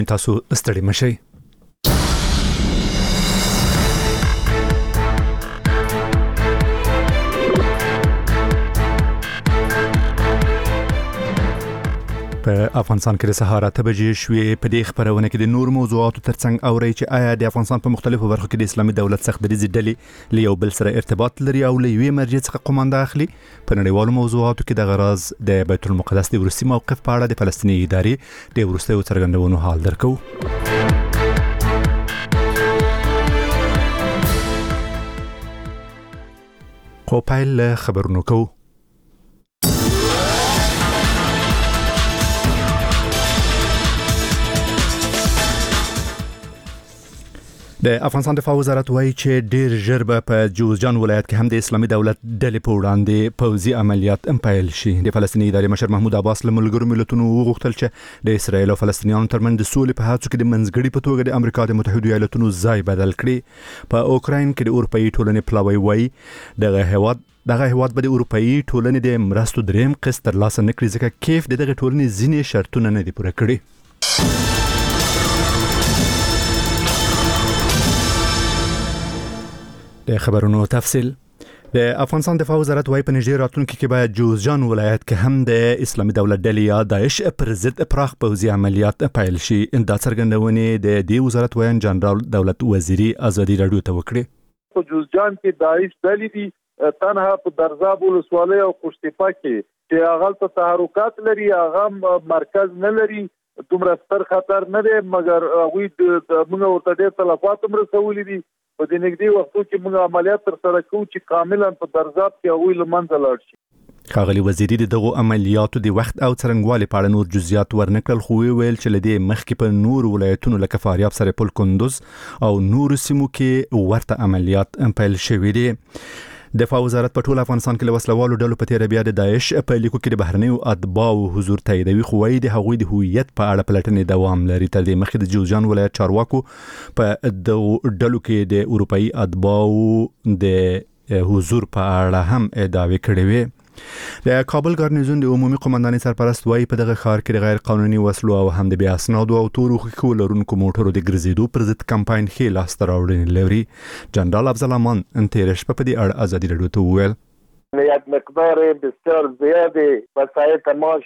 تاسو ستړي مشئ. په افغانستان کې د سهار 8 بجې شوې. په دې خبرونه کې د نور موضوعاتو ترڅنګ اوري چې آیا د افغانستان په مختلفو برخو کې د اسلامي دولت سخت دریځ ډلې له یو بل سره ارتباط لري او له یوې مرجع څخه قومانده اخلي. په نړیوالو موضوعاتو کې د غراز د بیت المقدس د وروستي موقف په اړه د فلسطیني ادارې د وروستیو څرګندونو حال درکو. خو پیل خبرونو کو. د افغانستان دفاع وزارت وایي چې ډیر ژر به په جوزجان ولایت کې هم د اسلامي دولت ډلې په وړاندې پوځي عملیات پیل شي. د فلسطیني ادارې مشر محمود عباس له ملګرو ملتونو وغوښتل چې د اسرایل او فلسطینیانو ترمنځ د سولې په هڅو کې د منځګړي په توګه د امریکا د متحده ایالاتونو ځای بدل کړي. په اوکراین کې د اروپאי ټولنې پلاوی وایي دغه هیواد به د اروپאי ټولنې د مرستو دریم قسط ترلاسه نه کړي ځکه کیف دغه ټولنې ځینې شرطونه نه دي پوره کړي. د خبرونو تفصیل. د افغانستان دفاع وزارت وايي په نږدې راتلونکي کې باید جوزجان ولایت کې هم د اسلامي دولت ډلې یا داعش پر ضد پراخ پوځي عملیات پیل شي. دا څرګندونې د دې وزارت وایي جنرال دولت وزیری ازادي رادیو ته وکړي. په جوزجان کې داعش ډلې دي تنها په درزاب ولسوالۍ او قشتیپا کې چې هغه ته تحرکات لري، هغه مرکز نه لري، دومره ستر خطر نه دی، مګر هغوی موږ ورته ډېر تلفات هم رسولي دي. په دې نږدې وختو کې موږ عملیات ترسره کوو چې کاملا په درزاب کې هغوی له منځه لاړ شي. ښاغلي وزیري د دغو عملیاتو د وخت او څرنګوالي په اړه نور جزئیات ورنکړل، خو ویل چې له دې مخکې په نور ولایتونو لکه فاریاب، سرپل، کندوز او نور سیمو کې ورته عملیات پیل شوي دي. دفاع وزارت په ټول افغانستان کې له وسلوالو ډلو په تیر بیا د داعش په لیکو کې د بهرنیو اتباعو حضور تاییدوي، خو وايي د هغوی د هویت په اړه پلټنې دوام لري. تر دې مخکې د جوزجان ولایت چارواکو په دغو ډلو کې د اروپאי اتباعو د حضور په اړه هم ادعاوې کړې وې. د کابل ګارنیزون د عمومي قومندانۍ سرپرست وايي په دغه ښار کې د غیر قانوني وسلو او هم د بې اسنادو او تورو خوښو لرونکو موټرو د ګرځېدو پر ضد کمپاین ښې لاسته راوړنې لري. جنرال افضل امان تېره شپه په دې اړه ازادي رادیو ته وویل یک مقدار بسیار زیاده وسایل تماش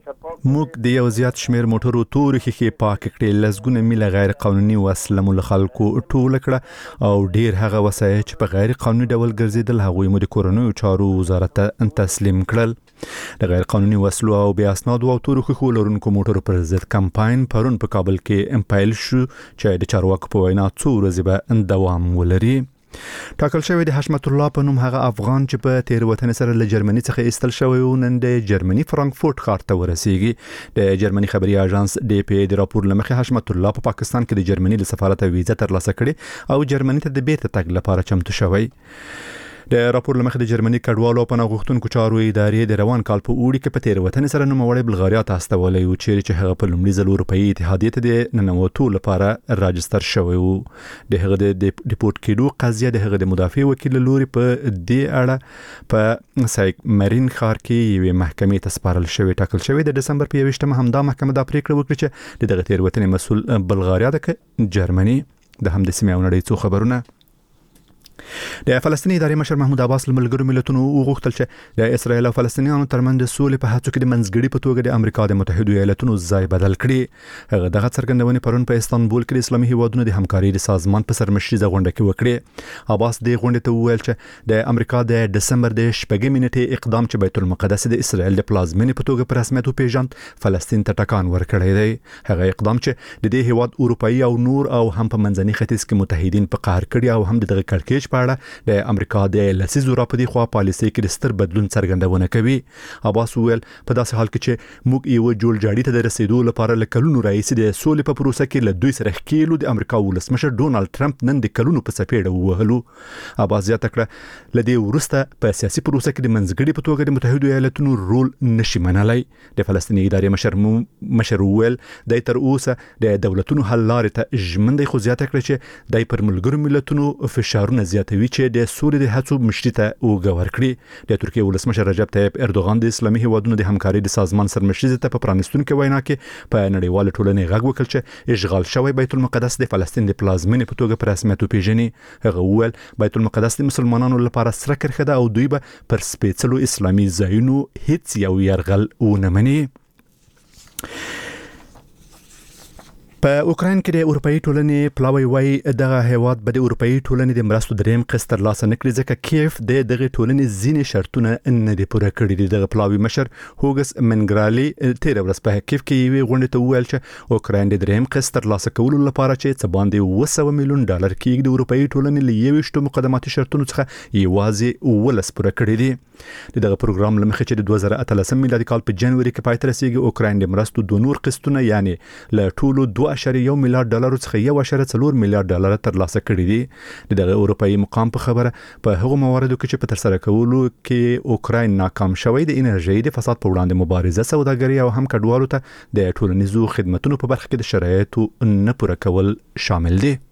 موږ د یو زیات شمیر موټرو تورو ښیښې پاک کړې، لسګونه میله غیر قانوني وسله مو له خلکو ټوله کړه او ډیر هغه وسایل چې په غیر قانوني ډول ګرځېدل هغوی مو د کورنیو چارو وزارت ته تسلیم کړل. د غیر قانوني وسلو او بې اسنادو او تورو ښیښو لرونکو موټرو پر ضد کمپاین پرون په کابل کې پیل شو چې د چارواکو په وینا څو ورځې به دوام ولري. ټاکل شوی د حشمت الله په نوم هغه افغان چې په تیروتنې سره له جرمني څخه ایستل شوی و نن د جرمني فرانکفورت ښار ته ورسیږي. د جرمني خبري اژانس DPA د راپور لمخې حشمت الله په پاکستان کې د جرمني له سفارت ویزه ترلاسه کړې او جرمني ته د بیرته تګ لپاره چمتو شوی. د راپور لمخې د جرمني کډوالو او پناه غوښتونکو چارو ادارې د روان کال په اوړي کې په تیروتنې سره نوموړی بلغاریا ته استولی و چې هغه په لومړي ځل اروپאי اتحادیې ته د ننوتو لپاره راجستر شوی و. د هغه د ډیپورت کېدو قضیه د هغه د مدافع وکیل لوري په دې اړه په سایک مرین ښار کې یوې محکمې ته سپارل شوی. ټاکل شوی د ډسمبر په 21 همدا محکمه دا پریکړه وکړه چې د دغه تیروتنې مسؤل بلغاریا ده جرمني. د هم د سیمې او نړۍ څو خبرونه. د فلسطیني ادارې مشر محمود عباس له ملګرو ملتونو وغوښتل چې د اسرایل او فلسطینیانو ترمنځ د سولې په هڅو کې د منځګړي په توګه د امریکا د متحده ایالاتونو ځای بدل کړي. هغه دغه څرګندونې پرون په استانبول کې د اسلامي هیوادونو د همکارۍ د سازمان په سرمشریزه غونډه کې وکړې. عباس د غونډې ته وویل چې د امریکا د ډسمبر د 8 نیټې اقدام چې بیت المقدس د اسرایل د پلازمینې په توګه په رسمیت وپیژند فلسطین ته ټکان ورکړی دی. هغه اقدام چې د دې هیواد اروپאי او نور او هم په منځني ختیځ کې متحدین په قهر کړي او هم دغه کړکېچ په اړه د امریکا د لسیزو راپدې خوا پالیسي کې د ستر بدلون څرګندونه کوي. عباس ویل په داسې حال کې چې موږ یو جوړ جاړي ته د رسیدو لپاره له کلونو راهیسې د سولې په پروسه کې له دوی سره ښکېلو د امریکا ولسمشر ډونالد ټرمپ نن د کلونو په څپېړه ووهلو. عباس زیاته کړه له دې وروسته په سیاسي پروسه کې د منځګړي په توګه د متحده ایالاتونو رول نشي منلای. د فلسطیني ادارې مشر ویل د تر اوسه د دولتونو حل لارې ته ژمن دی، خو زیاته کړه چې د پر ملګرو ملتونو فشارونه زیاتوي چې د سولې د هڅو مشري ته اوږه ورکړي. د ترکیه ولسمشر رجب طیب اردوغان د اسلامي هیوادونو د همکارۍ د سازمان سرمشري ته په پرانیستونکو وینا کې په نړیوال ټولنې غږ وکړ چې اشغال شوی بیت المقدس د فلسطین د پلازمینې په توګه په رسمیت وپیژني. هغه وویل بیت المقدس د مسلمانانو لپاره سره کرښه ده او دوی به پر سپېڅلو اسلامي ځایونو هیڅ یو یرغل ونه مني. په اوکراین کې د اروپאי ټولنې پلاوی وای دغه هیواد به د اروپאי ټولنې د مرستو دریم قسط ترلاسه نکړي ځکه کیف د دغه ټولنې ځینې شرطونه نه دي پوره کړي دي. دغه پلاوی مشر هوګس منګرالي تیر ورځ په کیف کې یوې غونډې ته وویل چې اوکراین د دریم قسط ترلاسه کولو لپاره چې څه باندې $100 میلیون کېږي د اروپאי ټولنې له 21 مقدماتي شرطونو څخه یوازې 19 پوره کړي دي. دغه پروګرام لمخې چې د 2018 میلادي کال په جنوري کې پای ته رسیدي اوکراین د مرستو دوه نور قسطونه یعنی له ټولو $2.1 میلیارډ څخه $1.4 میلیارډ ترلاسه کړي دي. دغه اروپאי مقام په خبره په هغو مواردو کې چې په ترسره کولو کې اوکراین ناکام شوی د انرژي د فساد په وړاندې مبارزه، سوداګري او هم کډوالو ته د ټولنیزو خدماتو په برخه کې د شرایطو نه پوره کول شامل دي.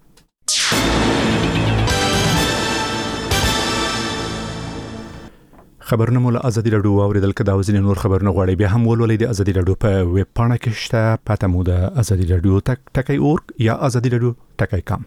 خبرونه مول ازادي رادیو اوریدل کدا وزین نور خبرونه غواړي بیا هم ولولئ د ازادي رادیو په ویب پاڼه کې شته پته مو د ازادي رادیو ټکای اورګ یا ازادي رادیو ټکای کام.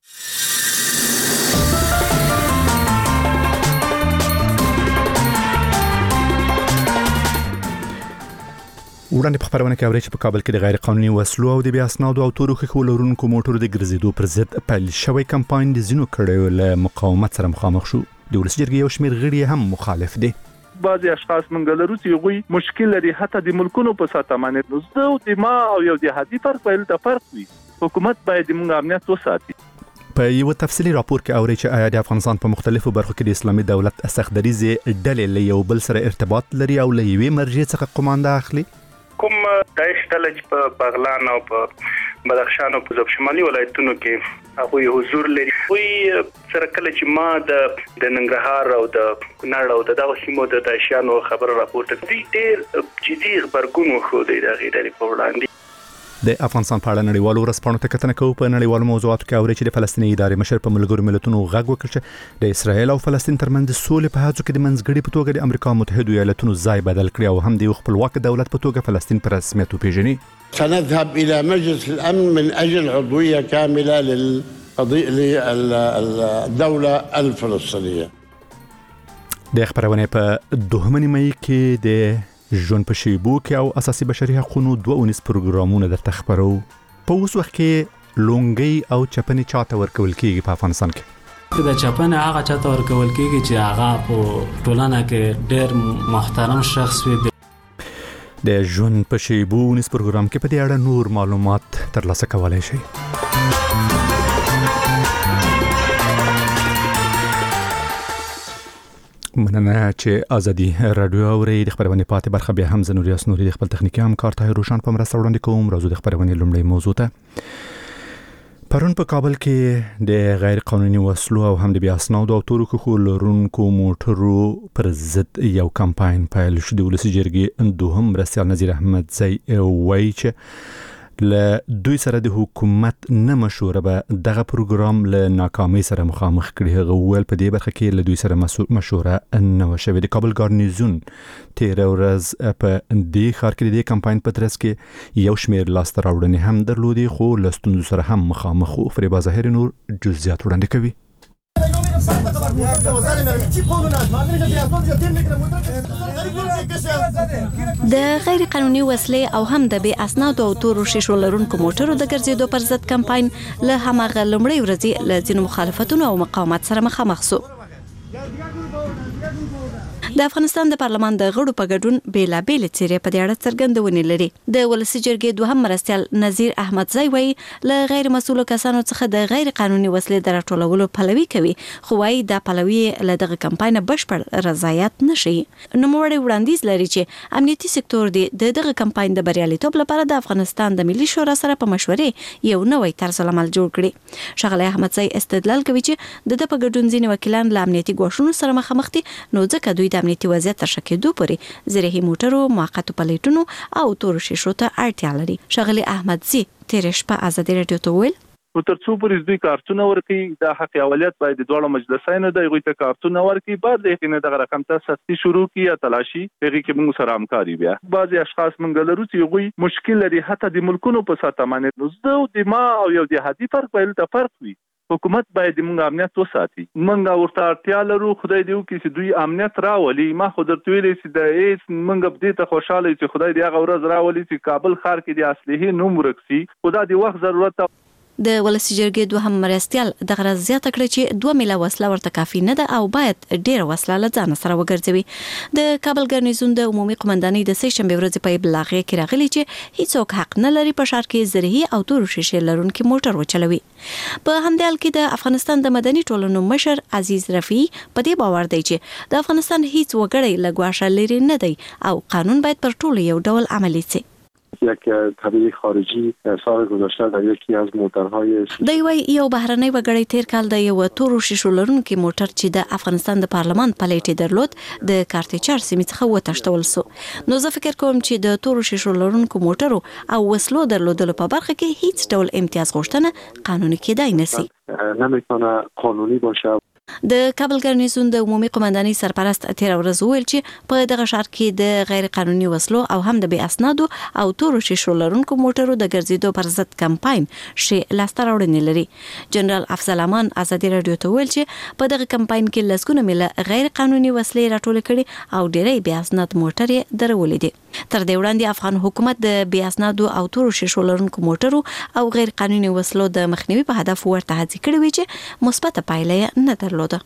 وړاندې په خبرونه کې اوري چې په کابل کې د غیر قانوني وسلو او د بیا اسنادو او تورو خښو لرونکو موټرو د ګرځېدو پر ضد پیل شوی کمپاین د ځینو کړیو له مقاومت سره مخامخ شو. د ولسي جرګې یو شمېر غړي هم مخالف دي. بعضي اشخاص منګل روسي غوي مشکل لري حتی د ملکونو په ساتمانه زده او د ما او یو د هدي فرق ویل د فرق وي. حکومت باید موږ امنیت وساتي. په یو تفصیلی راپور کې اوري چې آیا د افغانستان په مختلفو برخو کې د اسلامي دولت سختدریزي ډلې له یو بل سره ارتباط لري او له یوې مرجع څخه قومانده اخلي. کوم داعش ډله چې په بغلان او په بدخشان او په شمالي ولایتونو کې هغه حضور لري وي سره کله چې ما د ننګرهار او د کونړ او دغه سیمو د داعشانو خبر راپورته کړی ډېر جدي خبرګون خو دی د غیرت په وړاندې. د افغانستان په اړه نړیوالو ورځپاڼو ته کتنه کوو. په نړیوالو موضوعاتو کې اوري چې د فلسطیني ادارې مشر په ملګرو ملتونو غږ وکړ چې د اسرایل او فلسطین ترمنځ د سولې په هڅو کې د منځګړي په توګه د امریکا متحده ایالاتونو ځای بدل کړي او هم د خپلواک دولت په توګه فلسطین پر رسمیت وپیژني. سنذهب الى مجلس الامن من اجل عضويه كامله للدوله الفلسطينيه. د خبرونه په 2 مې کې د ژوند په شیبو کې او اساسي بشري حقوقو 2 پروګرامونه درته خبرو. په اوس وخت کې لونګي او چپنې چاته ورکول کیږي په افغانستان کې. د چپنې هغه چاته ورکول کیږي چې هغه په ټولنه کې ډېر محترم شخص وي. د ژوند په شیبو پروګرام کې په دې اړه نور معلومات ترلاسه کولای شئ. مننه چې ازادي رادیو اوري. د خبرونه پاتې برخه بیا هم زنوري اسنوري د خپل تخنیکی همکار طاهر روشن په مرسته وړاندې کوم. راځو د خبرونه لومړی موضوع ته. پرون په کابل کې د غیر قانوني وسلو او هم د بیا اسنادو او تورو خښو لرونکو موټرو پر ضد یو کمپاین پیل شو. د ولسي جرګې دوهم مرستیال نذیر احمدزی وایي چې له دوی سره د حکومت نه مشوره به دغه پروګرام له ناکامۍ سره مخامخ کړي. هغه وویل په دې برخه کې له دوی سره مشوره نه وشوه. د کابل ګارنیزون تیر ورځ په دې ښار کې د کمپاین په ترڅ کې یو شمېر لاسته راوړنې هم درلودي خو له ستونزو سره هم مخامخ وو. فریبا ظاهر نور جزئیات وړاندې کوي. د غیر قانوني وسلې او هم د بی اسنادو او تورو شیشو لرونکو موټرو د ګرځېدو پر ضد کمپاین له هماغه لومړۍ ورځې له ځینو مخالفتونو او مقاومت سره مخامخ شو. د افغانستان د پارلمان د غړو په ګډون بیلابېل څیرې په دې اړه څرګندونې لري. د ولسي جرګې دوهم مرستیال نذیر احمدزی وایي له غیر مسؤلو کسانو څخه د غیر قانوني وسلې د راټولولو پلوي کوي خو وايي دا پلوي له دغه کمپاین بشپړ رضایت نشي. نوموړی وړاندیز لري چې امنیتي سکتور د دغه کمپاین د بریالیتوب لپاره د افغانستان د ملي شورا سره په مشورې یو نوی طرز عمل جوړ کړي. ښاغلی احمدزی استدلال کوي چې د په ګډون ځینې وکیلان له امنیتي ګواښونو سره مخامخ دي نو ځکه دوی د امنیتي وضعیت تر ښه کېدو پورې زرهي موټرو، موقتو پلیټونو او تورو شیشو ته اړتیا لري. ښاغلی احمدزی تېره شپه ازادي راډیو ته وویل نو ترڅو پورې دوی کارتونه ورکړي د حق اولیت باید د دوه مجلسینو د غوښته کارتونه ورکړي بعد د کنه دغه رقم ته سختي شروع کی یا تلاشي هغه کې موږ سره همکاري بیا بعضي اشخاص موږ لرو چې غوي مشکل لري حتی د ملکونو په ساته باندې نو د ما او یو د هدي فرق په لته فرق وي حکومت باید موږ امنیت وساتي موږ ورته اړتیا لرو خدای دې وکړي چې دوی امنیت راولي ما خو درته ویلې چې د ایس موږ په دې ته خوشاله چې خدای دې هغه ورځ راولي چې کابل ښار کې د اصلي نوم ورکسي خدای دې وخت ضرورت د ولسی جرګې دوهم مرستيال دغه زیاته کړ چې 2 میله وسله ورته کافي نه ده او باید ډیره وسله له ځان سره وګرځوي د کابل ګرنیزون د عمومي قومندانۍ د سې شنبه ورځ په بلاغه کې راغلي چې هیڅوک حق نه لري په شهر کې زرهي او تور شیشه لرونکي موټر وچلوي په همدې حال کې د افغانستان د مدني ټولنو مشر عزیز رفیع په دې باور دی چې د افغانستان هیڅ وګړی لګواشه لري نه دی او قانون باید پر ټولو یو ډول عملی شي یک طبیعی خارجی سال گذشته در یکی از موترهای دی وی یو بهرنی وګړی تیر کال د یو تورو شیشو لرونکي موټر چې د افغانستان د پارلمان پلیټ درلود د کارتچار سیمې څخه وتښتول سو نو زه فکر کوم چې د تورو شیشو لرونکو موټرو او وسلو درلودلو په برخه کې هیڅ ډول امتیاز غوښتنه قانوني کېدای نشي نمیتونه قانونی باشه د کابل ګرنیزون د عمومي قومندانۍ سرپرست تیر ورځ ویل چې په دغه ښار کې د غیر قانوني وسلو او هم د بې اسنادو او تورو شیشو لرونکو موټرو د ګرځېدو پر ضد کمپاین شي لاسته راوړنې لري جنرال افضل امان ازادي رادیو ته ویل چې په دغه کمپاین کې لسګونه میله غیر قانوني وسلې راټول کړي او ډېرې بې اسناد موټرې درولې دي تر دې وړاندې افغان حکومت د بې اسنادو او تورو شیشو لرونکو موټرو او غیر قانوني وسلو د مخنیوي په هدف ورته هڅې کړې وي چې مثبت پایله نه درلوده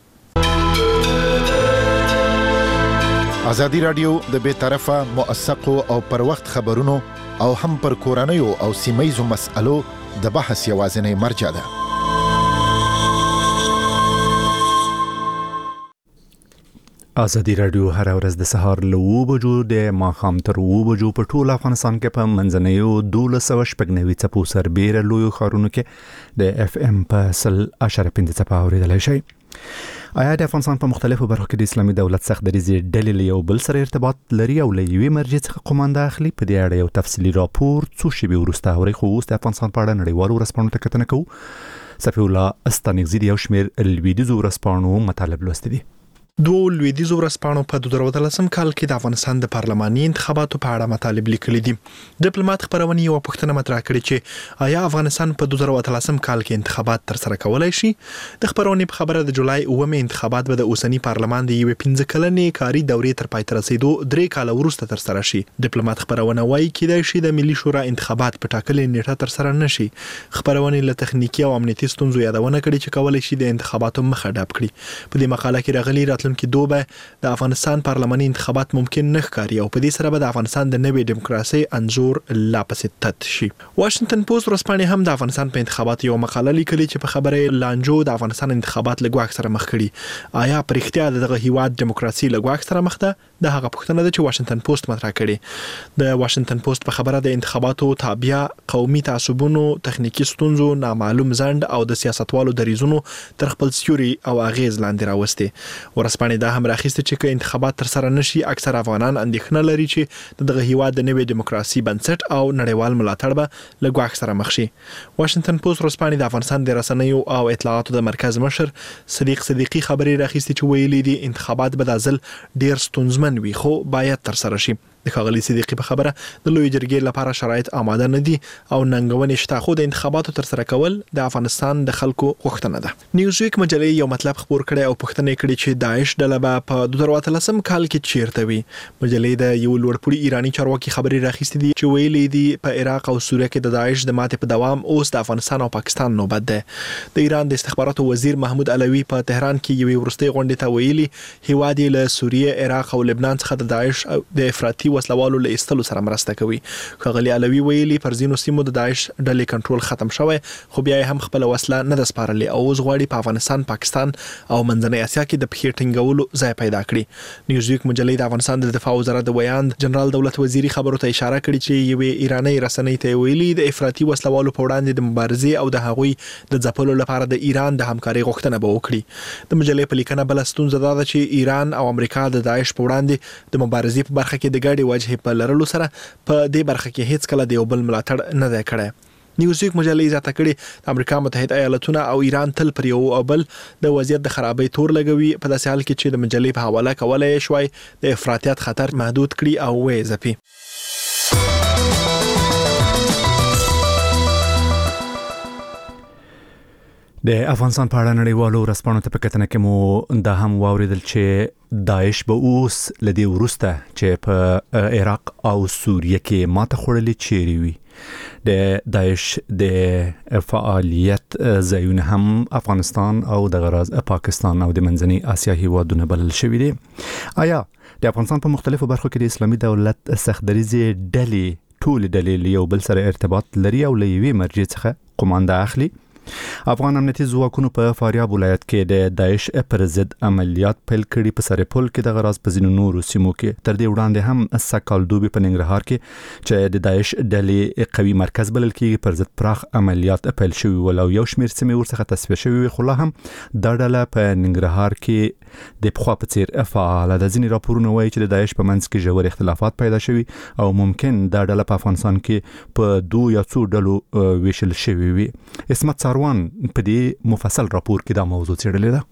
ازادي رادیو د بې طرفه موثقو او پر وخت خبرونو او هم پر کورنیو او سیمایزو مسألو د بحث یوازینی مرجع ده ازادي رادیو هر ورځ د سهار له 9 بجو د ماښام تر 9 بجو په ټول افغانستان کې په منځنیو 1290 څپو سربېره لویو ښارونو کې د اف ام په 100.5 څپه اوریدلای شئ آیا د افغانستان په مختلفو برخو کې د اسلامي دولت څخه دریزې ډلې له یو بل سره ارتباط لري او له یوې مرجع څخه قومانده اخلي په دې اړه یو تفصیلي راپور څو شېبې وروسته اوري خو اوس د افغانستان په اړه نړیوالو ورځپاڼو ته کتنه کوو صفي الله استانګزي د یو شمېر لویدیځو ورځپاڼو مطالب لوستي دي دوه لویدیځو ورځپاڼو په 2013 کال کې د افغانستان د پارلماني انتخاباتو په اړه مطالب لیکلي دي ډیپلوماټ خبرونه یو پوښتنه مطرح کړې چې آیا افغانستان په 2013 کال کې انتخابات تر سره کولای شي د خبرونې په خبره د جولای 9 انتخابات به د اوسنی پارلمان د یو 15 کلنې کاري دورې تر پای ته رسیدو 3 کال وروسته تر سره شي ډیپلوماټ خبرونه وايي کېدای شي د ملي شورا انتخابات په ټاکلې نیټه تر سره نشي خبرونه له تخنیکی او امنیتي ستونزو یادونه کړې چې کولای شي د انتخاباتو مخه ډاب کړي په دې مقاله کې راغلي راتلونکي دوبه د افغانستان پارلماني انتخابات ممکن نه ښکاري او په دې سره به د افغانستان د نوې دیموکراسي انزور لا پسې تت شي واشنگټن پوسټ ورځپاڼه هم د افغانستان په انتخاباتو یو مقاله لیکلي چې په خبره لانجو د افغانستان انتخابات لګواک سره مخ کړي آیا پر اختیار دغه هیواد دیموکراسي لګواک سره مخ ده د هغه پوښتنه ده چې واشنگټن پوسټ مطرح کړي د واشنگټن پوسټ په خبره د انتخاباتو تابع قومي تعصبونو تخنیکی ستونزو نامعلوم ځند او د سیاستوالو دریزونو تر خپل سیوري او اغیز لاندې راوستي ورځپاڼه دا هم راخیسته چې انتخابات تر سره نشي اکثر افغانان اندېښنه لري چې دغه هیواد د نوې دیموکراسي بنسټ او نړیوال ملاتړ به لګواک سره مخ شي واشنگټن پوسټ ورځپاڼه د افغانستان د رسنیو او اطلاعاتو د مرکز مشر صدیق صدیقی خبري راخیسته چې ویلي دي انتخابات به د ځل ډیر ستونزمن وي خو باید تر سره شي د ښاغلي صدیقي په خبره د لوی جرګې لپاره شرایط آماده نه دي او ننګونې شته خو د انتخاباتو تر سره کول د افغانستان د خلکو غوښتنه ده نیوزویک مجلې یو مطلب خبر کړي او پوښتنه کړې چې داعش ډله به په 2013 کال کې چیرته وي مجلې د یو لوړپوړي ایرانی چارواکي خبري راخیستې دي چې ویلي دي په عراق او سوریه کې د داعش د ماتې په دوام اوس د افغانستان او پاکستان نوبت ده د ایران د استخباراتو وزیر محمود علوي په تهران کې یو وروستي غونډه ته ویلي هیواد له سوریه عراق او لبنان څخه د داعش د افراطي وسلوالو له سره مرسته کوي خغلی علوي ویلي پر ځینو سیمو د داعش ډلې کنټرول ختم شوی خو بیا هم خپل وسله نه د سپارلې او اوس غواړي په افغانستان پاکستان او منځنۍ اسیا کې د پخې ټینګولو ځای پیدا کړي نیوزویک مجلې د افغانستان د دفاع وزارت د بیان جنرال دولت وزیری خبرو ته اشاره کړې چې یو ایرانی رسنۍ ته ویلي د افراطي وسلوالو په وړاندې د مبارزې او د هغوی د ځپلو لپاره د ایران د همکارۍ غوښتنه به وکړي د مجلې په لیکنه بل ستونزه ده چې ایران او امریکا د داعش په وړاندې د مبارزې په برخه کې د ګډې وجهې په لرلو سره په دې برخه کې هیڅ کله د یو بل ملاتړ نه دی کړی نیوزویک مجلې اضافه کړي د امریکا متحده ایالاتونه او ایران تل پر یو او بل د وضعیت د خرابۍ تور لګوي په داسې حال کې چې د مجلې په حواله کولای شوی د افراطیت خطر محدود کړي او وې ځپي. د افغانستان په اړه نړیوالو ورځپاڼو ته په کتنه کې مو دا هم واوریدل چې داعش به اوس لدی ورسته چې په عراق او سوریه کې ماته خوړلې چیرې وي. د داعش د فعالیت ځایونه هم افغانستان او د غراز پاکستان او د منځنۍ اسیا هیوادونه بلل شوي دي. آیا د افغانستان په مختلفو برخو کې د اسلامي دولت سختدریزې ډلې ټول ډلې یو بل سره ارتباط لري او له یوې مرجع څخه قومانده اخلي؟ افغان امنیتي ځواکونو په فاریاب ولایت کې د داعش پر ضد عملیات پیل کړي. په سرپل کې د غراز په ځینو نورو سیمو کې تر دې وړاندې هم سکالدوبي په ننګرهار کې چې د داعش ډلې قوي مرکز بلل کېږي پر ضد پراخ عملیات پیل شوي ول او یو شمېر سیمې ورڅخه تصفیه شوي خو لا هم دا ډله په ننګرهار کې د پخوا په څیر فعاله ده. ځینې راپورونه وایي چې د داعش په منځ کې ژور اختلافات پیدا شوي او ممکن دا ډله په افغانستان کې په 2 یا 3 ډلو ویشل شوي وي. اسمت ساروان په دې مفصل راپور کې دا موضوع څېړلې ده.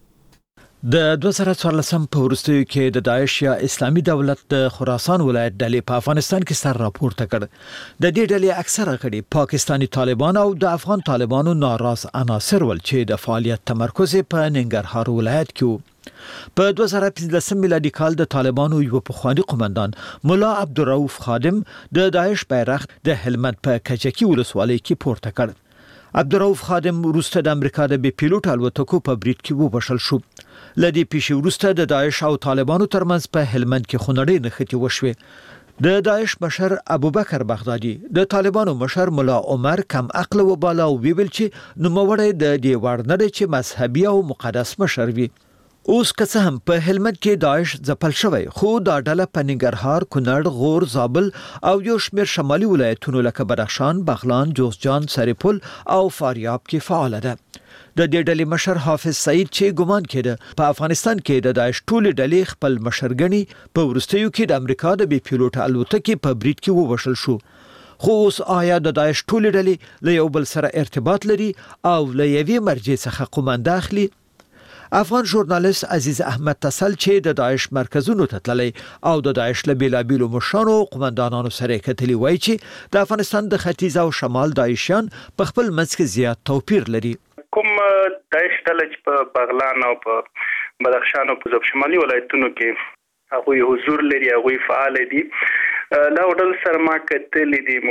د 2014 په وروستیو کې د داعش یا اسلامي دولت د خراسان ولایت ډلې په افغانستان کې سر راپورته کړ. د دې ډلې اکثره غړي پاکستانی طالبان او د افغان طالبانو ناراض عناصر ول چې د فعالیت تمرکز په ننګرهار ولایت کې وو. په 2015 میلادي کال د طالبانو یو پخوانی قومندان مولا عبدالرؤف خادم د داعش بیرغ د هلمند په کجکی ولسوالۍ کې پورته کړ. عبدالرؤف خادم وروسته د امریکا د بي پیلوټ الوتکو په برید کې وبشل شو. لدی پیښې وروسته د داعش او طالبانو ترمنځ په هلمند کې خونړۍ نښتې وشوې. د داعش مشر ابوبکر بغدادي د طالبانو مشر مولا عمر کم عقل وباله او ویل چې نوموړی د دې وړ نه دی چې مذهبي او مقدس مشر وي. اوس که څه هم په هلمند کې داعش ځپل شوی خو دا ډله په ننګرهار، کونړ، غور، زابل او یو شمېر شمالي ولایتونو لکه بدخشان، بغلان، جوزجان، سرپل او فاریاب کې فعال ده. د دې ډلې مشر حافظ سعید چې ګمان کړي په افغانستان کې د داعش ټول ډلې خپل مشرګنی په ورستیو کې د امریکا د بي پیلوټ الوتکې په برید کې ووشل شو. خو اوس آیا د داعش ټول ډلې له یو بل سره ارتباط لري او له یوې مرجع څخه قومانده اخلي؟ افغان ژورنالیست عزیز احمد تسل چې د داعش مرکزونو ته تللی او د داعش له بیلابیلو مشرانو قومندانانو سره کتلی وایي چې د افغانستان د ختیځ او شمال داعشیان په خپل منځ کې زیات توپیر لري. کوم داعش ډله چې په بغلان او په بدخشان او په شمالي ولایتونو کې هغوی حضور لري، هغوی فعال دي. دا ډول سره ما کتلې دي،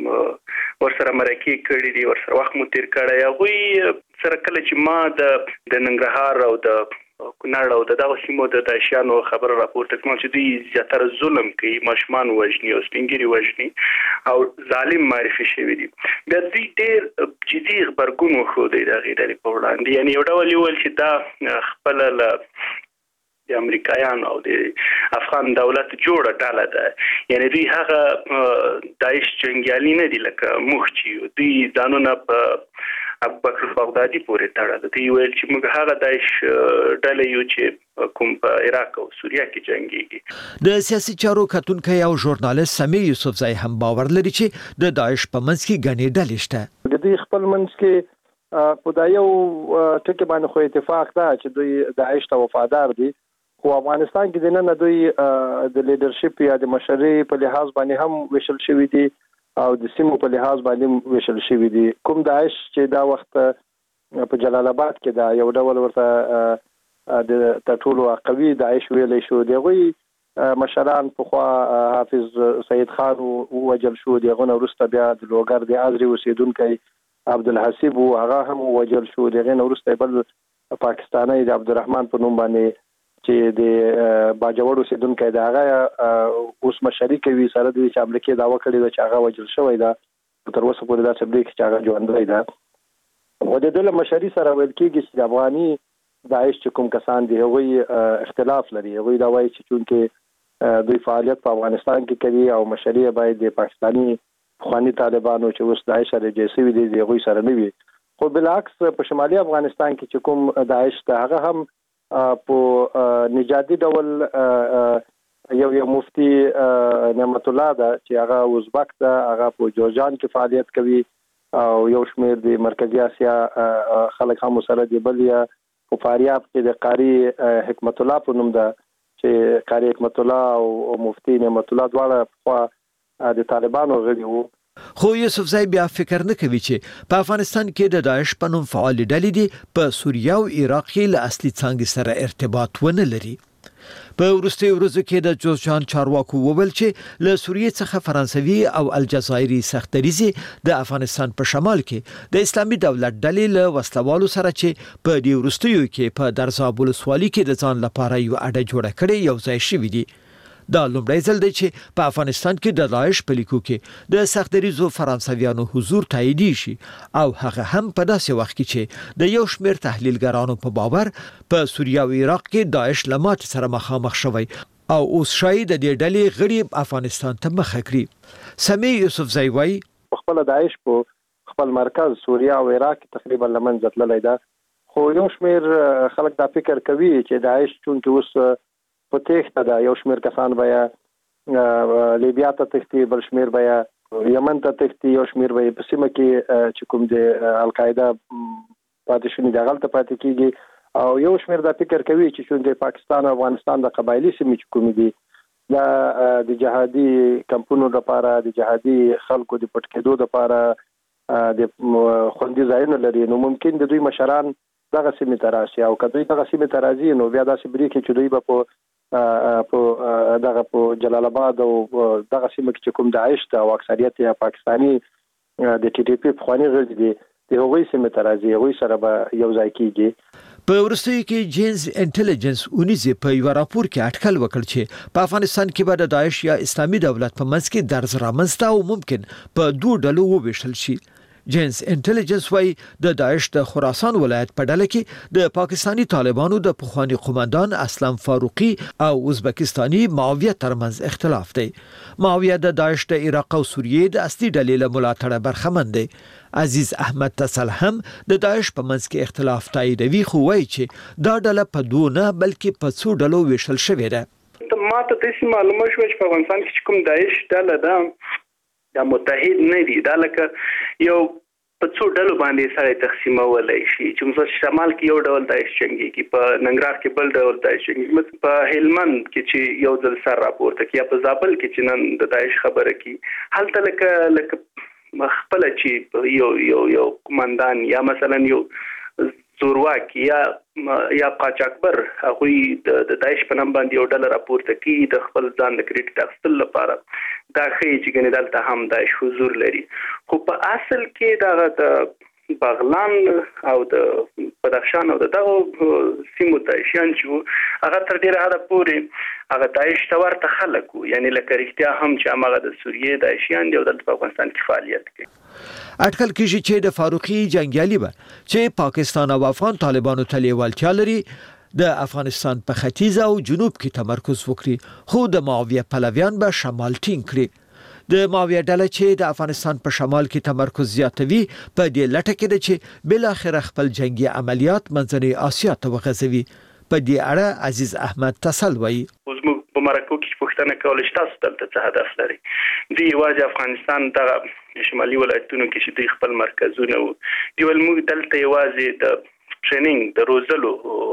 موږ ورسره مرکې کړې دي، ورسره وخت مو تیر کړی. هغوی سره کله چې ما د ننګرهار او د کونړ او دغه سیمو د داعشیانو خبر راپورته کوم چې دوی زیاتره ظلم کوي، ماشومان وژني او سپینګیري وژني او ظالم معرفي شوی دي. بیا دوی ډېر جدي غبرګون وښودی د هغې ډلې په وړاندې. یعنې یو ډول ویل چې دا خپله له د امریکایانو او د افغان دولت جوړه ډله ده. یعنی دوی هغه داعش جنګیالي نه دي لکه موږ چې دوی ځانونه په ابوبکر بغدادي پورې تړل. دوی ویل چې موږ هغه داعش ډله یو چې کوم په عراق او سوریه کې جنګیږي. د سیاسي چارو کتونکي او ژورنالیست سمیر یوسفزای هم باور لري چې د داعش په منځ کې ګڼې ډلې شته. د دوی خپل منځ کې په دا یو ټکي باندې خو اتفاق ده چې دوی داعش ته وفادار دي. خو افغانستان کې د نن دوی د لیدرشپ یا د مشرۍ په لحاظ باندې هم وشل شوی دي او د سیمو په لحاظ باندې وشل شوی دي. کوم داعش چې دا وخت په جلال آباد کې دا یو ډول ورته د ټولو قوي داعش ویلې شو. دغه مشران په خوا حافظ سید خان وجل شو، دغه ورسته بیا د لوګر د ازري اوسیدونکو عبدالحسیب هغه هم وجل شو. دغه ورسته بل پاکستاني د عبدالرحمن په نوم باندې چې د باجوړ اوسیدونکو دا هغه اوس مشري کوي سره د امریکا دا وکړي چې هغه وجل شوی دا تر اوسه پورې دا څه چې هغه ژوندی ده. او د دله مشري سره ویل کېږي چې افغاني داعش چې کوم کسان دي هغوی اختلاف لري. هغوی دا وایي چې چونکه دوی فعالیت په افغانستان کې کوي او مشري باید د پاکستاني پخواني طالبانو چې اوس داعش سره جیسوي دي هغوی سره نه وي. خو بالعکس په شمالي افغانستان کې چې کوم داعش ته هغه هم په نژادي ډول یو مفتی نعمت الله ده چې هغه ازبک ده، هغه په جوزجان کې فعالیت کوي او یو شمیر د مرکزی اسیا خلک هم سره دی بل یا په فاریاب کې د قاری حکمت الله په نوم ده چې قاری حکمت الله او مفتی نعمت الله دواړه د طالبانو غړي وو. خو یوسف زئی بیا فکر نه کوي چې په افغانستان کې د داعش په نوم فعال ډلې دي په سوریه او عراق کې له اصلي څنګه سره ارتباط ونه لري. په وروستي ورځو کې د جوزجان چارواکو وویل چې له سوریه څخه فرانسوي او الجزایري سختریزي د افغانستان په شمال کې د اسلامي دولت ډلې له وسلوالو سره چې په دې وروستیو کې په درزاب ولسوالۍ کې د ځان لپاره یو اډه جوړه کړې یو ځای شوې دي. دا لومړی ځل دی چې په افغانستان کې د داعش په لیکو کې د سختریزو فرانسویانو حضور تاییدي شي او هغه هم په داسې وخت کې چې د یو شمېر تحلیلګرانو په باور په سوریه او عراق کې داعش له ماتې سره مخامخ شوی او اوس شاید د دې ډلې غړي افغانستان ته مخه کړي. سمي یوسف زئی وایي خپل داعش په خپل مرکز سوریه او عراق تقریبا لمنځه تللی ده، خو یو شمېر خلک دا فکر کوي چې داعش چونکې اوس په تېښته ده، یو شمېر کسان بیا لیبیا ته تښتي، بل شمېر بیا یمن ته تښتي، یو شمېر بیا په سیمه کې چې کوم د القاعده پاتې شوني د هغلته پاتې کېږي او یو شمېر دا فکر کوي چې چونکې پاکستان او افغانستان د قبایلي سیمې چې کومې دي دا د جهادي کمپونو لپاره د جهادي خلکو د پټ کېدو لپاره د خوندي ځایونه لري، نو ممکن د دوی مشران دغه سیمې ته راشي او که دوی دغه سیمې ته راځي نو بیا داسې برېښي چې دوی به په جلال آباد او دغه سیمه کې کوم داعش ته او اکثریت یا پاکستانی د ټي ټي پی په خواني غړي دي د هغوی سیمه ته راځي، هغوی سره به یو ځای کیږي. په وروستیو کې جینز انټيليجنس اونیزه په یو راپور کې اټکل وکړ چې په افغانستان کې به د داعش یا اسلامي دولت په منځ کې درز رامنځته او ممکن په دوه ډلو وویشل شي. جینز انټيليجنس وايي د داعش د خراسان ولایت په ډله کې د پاکستانی طالبانو د پخوانی قومندان اسلام فاروقي او ازبکستاني معاویه ترمنځ اختلاف دی. معاویه د داعش د عراق او سوریه د اصلي ډلې له ملاتړه برخمن دی. عزیز احمد تسل هم د داعش په منځ کې اختلاف تاییدوي، خو وايي چې دا ډله په دوه نه بلکې په څو ډلو ویشل شوې ده. ما ته داسې معلومه شوه چې په افغانستان کې کوم داعش ډله ده دا متحد نه دي، دا لکه یو په څو ډلو باندې سره تقسیمولای شي چې مثلا شمال کې یو ډول داعش جنگي، په ننګرهار کې بل ډول داعش جنگي، په هلمند کې چې یو ځل سر راپورته کی، په زابل کې چې نن د داعش خبره کی، هلته لکه خپل چې یو قومندان یا مثلا یو زورواک یا قاچاقبر هغه د داعش په نام باندې یو ډله راپورته کی د خپل ځان د کریډټ اخیستل لپاره، دا ښیي چې ګنې دلته هم داعش حضور لري. خو په اصل کې دا د بغلان او د بدخشان او دغه سیمو داعشیان چې هغه تر ډیره حده پورې هغه داعش ته ورته خلک وو، یعنی لکه رښتیا هم چې هغه د سوریې داعشیان دي او دلته په افغانستان کې فعالیت کوي. اټکل کېږي چې د فاروقي جنگیالي به چې پاکستان او افغان طالبانو ته لیوالتیا لري د افغانستان په ختیځ او جنوب کې تمرکز وکړي، خو د معاویه پلویان به شمال ټینګ کړي. د معاویه ډله چې د افغانستان په شمال کې تمرکز زیاتوي په دې لټه کې ده چې بل اخر خپل جنگي عملیات منځنۍ آسیا ته وغځوي. په دې اړه عزیز احمد تسل وایي په مرکو کې پوښتنه کول چې تاسو دلته څه هدف لري. دی یوازې افغانستان د شمالي ولایتونو کې چې دوی خپل مرکزونه وو، دی ول موږ دلته یوازې د ټریننګ د روزلو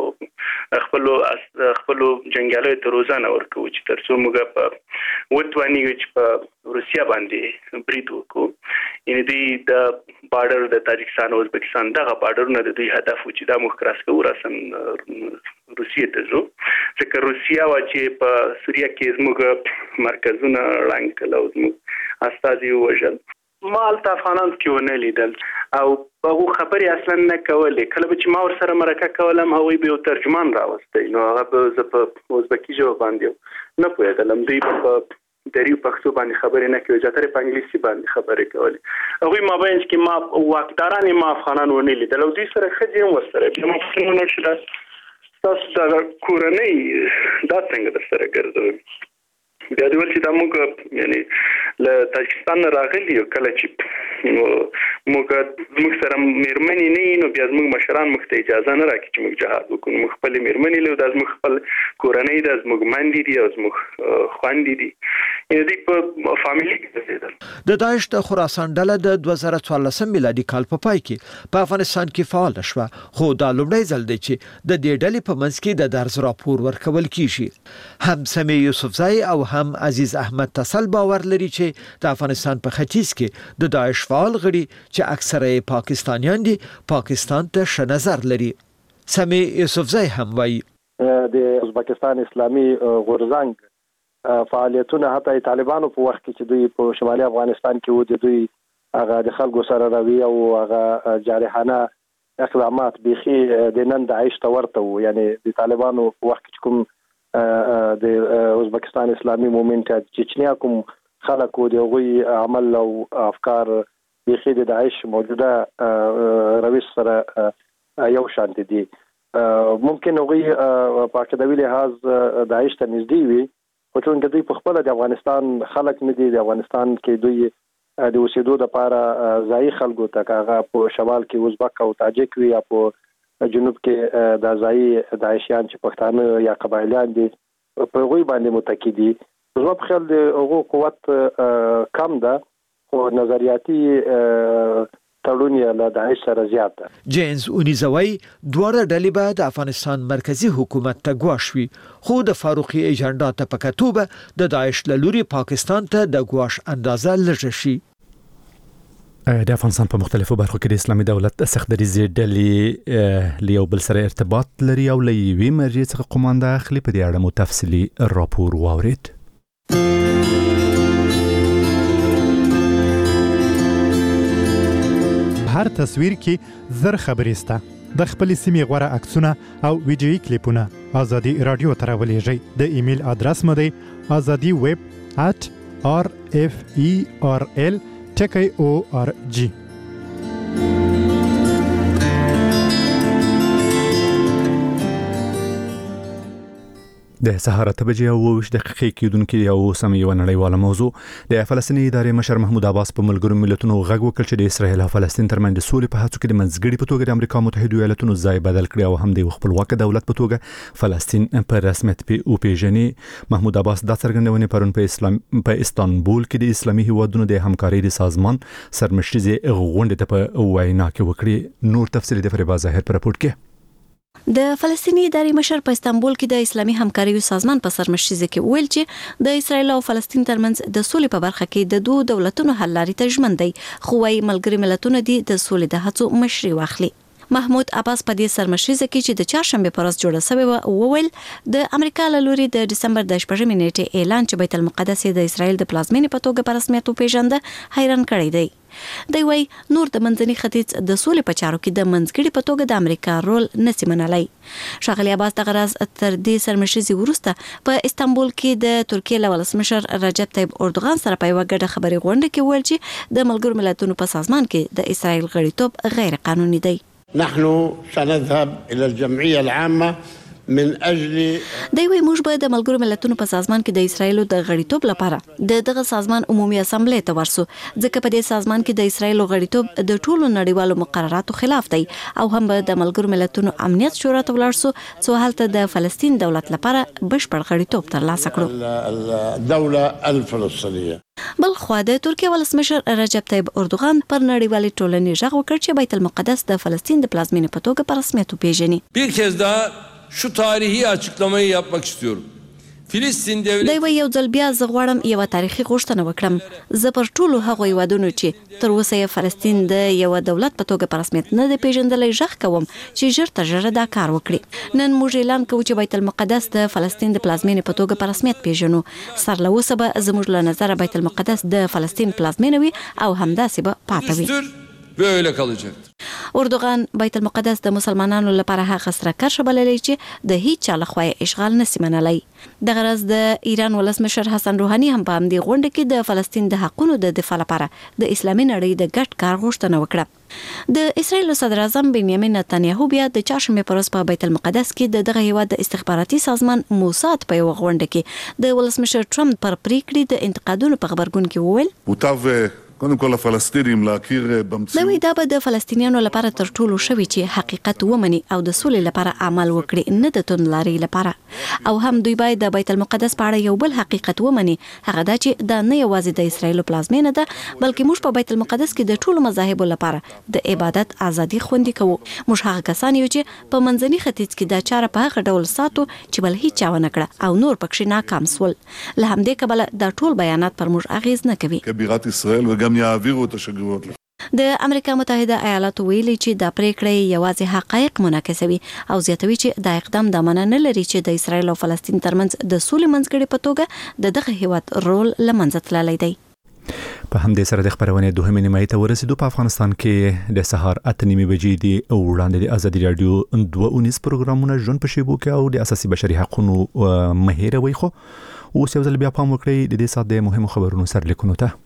خپل جنگیالیو ته روزانه ورکوو چې ترڅو موږ په وتوانیږو چې په روسیا باندې برید وکړو. یعنې دوی د بارډر د تاجکستان او ازبکستان دغه بارډرونه د دوی هدف و چې دا موږ کراس کوو راسم روسیې ته ځو، ځکه روسیا وا چې په سوریه کې زموږ مرکزونه ړنګ کړل او زموږ استازي ووژل. ما هلته افغانان کې ونه لیدل او هغه خبرې اصلا نه کولې. کله به چې ما ورسره مرکه کولم هغوی به یو ترجمان راوستی، نو هغه به زه په ازبکي ژبه باندې نه پوهېدلم، دوی به په دری پښتو باندې خبرې نه کوي، زیاتره په انګلیسي باندې خبرې کولې. هغوی مابینځ کې ما واکداران ما افغانان ونه لیدل او دوی سره ښځې هم ورسره بیا ما پوښتنه وکړه چې تاسو د کورنۍ دا څنګه در سره ګرځوي. بیا د ول چې د موږ یعنی له تاجکستان راغلی کله چې موږ سره مېرمنې نه نو بیا موږ مشران موږ ته اجازه نه راکړي چې موږ جهاد وکړو. موږ خپل مېرمنې له د موږ خپل کورنۍ د موږ ماندې دي او موږ خواندې دي یعنی د په فاميلي کې د داعش د خراسان ډله د 2014 میلادي کال په پای کې په افغانستان کې فعال شوه، خو دا لومړی ځل دی چې د دې ډلې په منځ کې د درز راپور ورکول کیږي. هم سمیع یوسفزئی او هم عزیز احمد تسل باور لري چې د افغانستان په ختیځ کې د داعش فعال غړي چې اکثره پاکستانیان دي پاکستان ته ښه نظر لري. سمیع یوسفزئی هم وایي د ازبکستان اسلامي غورځنګ فعالیتونه حتی طالبانو په وخت کې چې دوی په شمالي افغانستان کې وو د دوی هغه د خلکو سره روي او هغه جارحانه اقدامات بيخي د نن د عيش تورته وو. یعنی د طالبانو په وخت کې کوم د ازبکستان اسلامي مومنت چچنیا کوم خلکو د غوي عمل او افکار بيخي د عيش موجوده رويش سره یو شان دي. ممکن غوي په کډوي لحاظ د عيش ته نږدې وي، خو چې دوی په خپل د افغانستان خلک نه دي. د افغانستان کې دوی د اوسېدو لپاره ځای خلکو ته هغه په شمال کې ازبک او تاجک وي، یا په جنوب کې د ځای داعشیان چې پښتانه یا قبایلیان دي په غوي باندې متکی دي. زما په خیال د هغو قوت کم ده، خو نظریاتي تړون یې له داعش سره زیات ده. جینز اونیزوی دواره ډلې به د افغانستان مرکزی حکومت ته ګواښ وي، خو د فاروقي ایجنډا ته په کتو به د داعش له لوري پاکستان ته د ګواښ اندازه لږه شي. د افغانستان په مختلفو برخو کې د اسلامي دولت سختدریزې ډلې له یو بل سره ارتباط لري او له یوې مرجع څخه قومانده اخلي. په دې اړه مو تفصیلي راپور واورید. هر تصویر کې زر خبرې سته. د خپلې سیمې غوره عکسونه او ویډیویي کلیپونه ازادي رادیو ته راولېږئ. د ایمیل ادرس مو دی azadi@rferl.org. د سهار 8 بجې او 20 دقیقې کېدونکې یو سم یو نړیواله موضوع د فلسطیني ادارې مشر محمود عباس په ملګرو ملتونو غږ وکړ چې د اسرایل او فلسطین ترمنځ د سولې په هڅو کې د منځګړي په توګه د امریکا متحده ایالاتونو ځای بدل کړي او هم د خپلواک دولت په توګه فلسطین په رسمیت پیژني. محمود عباس دا څرګندونه پرون په استانبول کې د اسلامي هیوادونو د همکارۍ د سازمان سرمشريزه غونډې ته په وینا کې وکړي. نور تفصیل د فریبا ظاهر پر راپور کې. د فلسطیني ادارې مشر په استانبول کې د اسلامي همکاریو سازمان په سرمشريزه کې ویل چې د اسرایل او فلسطین ترمنځ د سولې په برخه کې د دوه دولتونو حل لارې ته ژمن دي، خو وايي ملګري ملتونه دي د سولې د هڅو مشري واخلي. محمود عباس په دې سرمشريزه کې چې د چهارشنبه پر ورځ جوړه شوې و وویل د امریکا له لوري د دسمبر د 8 نیټې اعلان چې بیت المقدس د اسرایل د پلازمینې په توګه په رسمیت وپیژنده حیران کړی دی. دی وايي نور د منځني ختیځ د سولې په چارو کې د منځګړي په توګه د امریکا رول نسی منلای. ښاغلی عباس د غرض تر دې سرمشريزه وروسته په استانبول کې د ترکیه له ولسمشر رجب طیب اردوغان سره په یو ګډه خبري غونډه کې ویل چې د ملګرو ملتونو په سازمان کې د اسرایل غړیتوب غیر قانوني دی. نحن سنذهب إلى الجمعية العامة من اجل دوی موږ به د ملګرو ملتونو په سازمان کې د اسرایل د غړیتوب لپاره دغه سازمان عمومي اسمبلی ته ورسو، ځکه په دې سازمان کې د اسرایل غړیتوب د ټولو نړیوالو مقرراتو خلاف دی، او هم به د ملګرو ملتونو امنیت شورا ته ورسو څو هلته د فلسطین دولت لپاره بشپړ غړیتوب ترلاسه کړو. الدولة الفلسطينية. بل خو د ترکیه ولسمشر رجب طیب اردوغان پر نړیوالې ټولنې ژغ وکړ چې بیت المقدس د فلسطین د پلازمینې په توګه په رسمیت وپیژني. Bir kez daha şu tarihi açıklamayı yapmak istiyorum. فلسطین دولت دوی یو ځل بیا زغړم یو تاریخي غوښتنه وکړم. زه پر ټولو هغه یوادونو چې تر اوسه فلسطین د یو دولت په توګه په رسمیت نه دی پیژندلای ژغ کوم چې ژر تر ژره دا کار وکړي. نن موږ اعلان کوو چې بیت المقدس د فلسطین د پلازمینې په توګه په رسمیت پیژنو. سر له اوسه به زموږ له نظر بیت المقدس د فلسطین پلازمینه وي او همداسې به پاتې وي. ve öyle kalacaktır. اردوغان بیت المقدس د مسلمانانو لپاره هغه سره کرښه بللې چې د هیڅ چا لخوا اشغال نسی منلای. د غرض د ایران ولسمشر حسن روحاني هم په همدې غونډه کې د فلسطین د حقونو د دفاع لپاره د اسلامي نړۍ د ګډ کار غوښتنه وکړه. د اسرایل صدر اعظم بنیامین نتنیاهو بیا د چهارشنبه پر ورځ په بیت المقدس کې دغه هیواد د استخباراتي سازمان موساد په یو غونډه کې د ولسمشر ټرمپ پر پریکړې د انتقادونو په خبرګون کې وویل קודם כל הפלסטינים להכיר במציאות. نوې دا به د فلسطینیانو لپاره تر ټولو شوي چې حقیقت ومني او د سولې لپاره عمل وکړي، نه د توندلارۍ لپاره. او هم دوی باید د بیت المقدس په اړه یو بل حقیقت ومني، هغه دا چې دا نه یوازې د اسرایل پلازمینه ده، بلکې موږ په بیت المقدس کې د ټولو مذاهبو لپاره د عبادت ازادي خوندي کوو. موږ هغه کسان یو چې په منځني ختیځ کې دا چاره په هغه ډول ساتو چې بل هیڅ چا ونه کړه او نور پکې ناکام سول. له همدې کبله دا ټول بیانات پر موږ اغیز نه کوي. כבירת ישראל וגם יעבירו את השגרירות. د امریکا متحده ایالاتو ویلي چې دا پریکړه یوازې حقایق منعکسوي او زیاتوي چې دا اقدام د مننه لري چې د اسرایل او فلسطین ترمنځ د سولې منځګړي په توګه دغه هیواد رول لمنځه تللی دی. په همدې سره د خبرونې دوهمې نیمایي ته ورسېدو. په افغانستان کې د سهار 8:30 بجې دی وړاندې د ازادي رادیو 2 پروګرامونه ژوند په شیبو کې او د اساسي بشري حقوقو مهیروي. خو اوس یو ځل بیا پام وکړئ د دې سات د مهمو خبرونو سرلیکونو ته.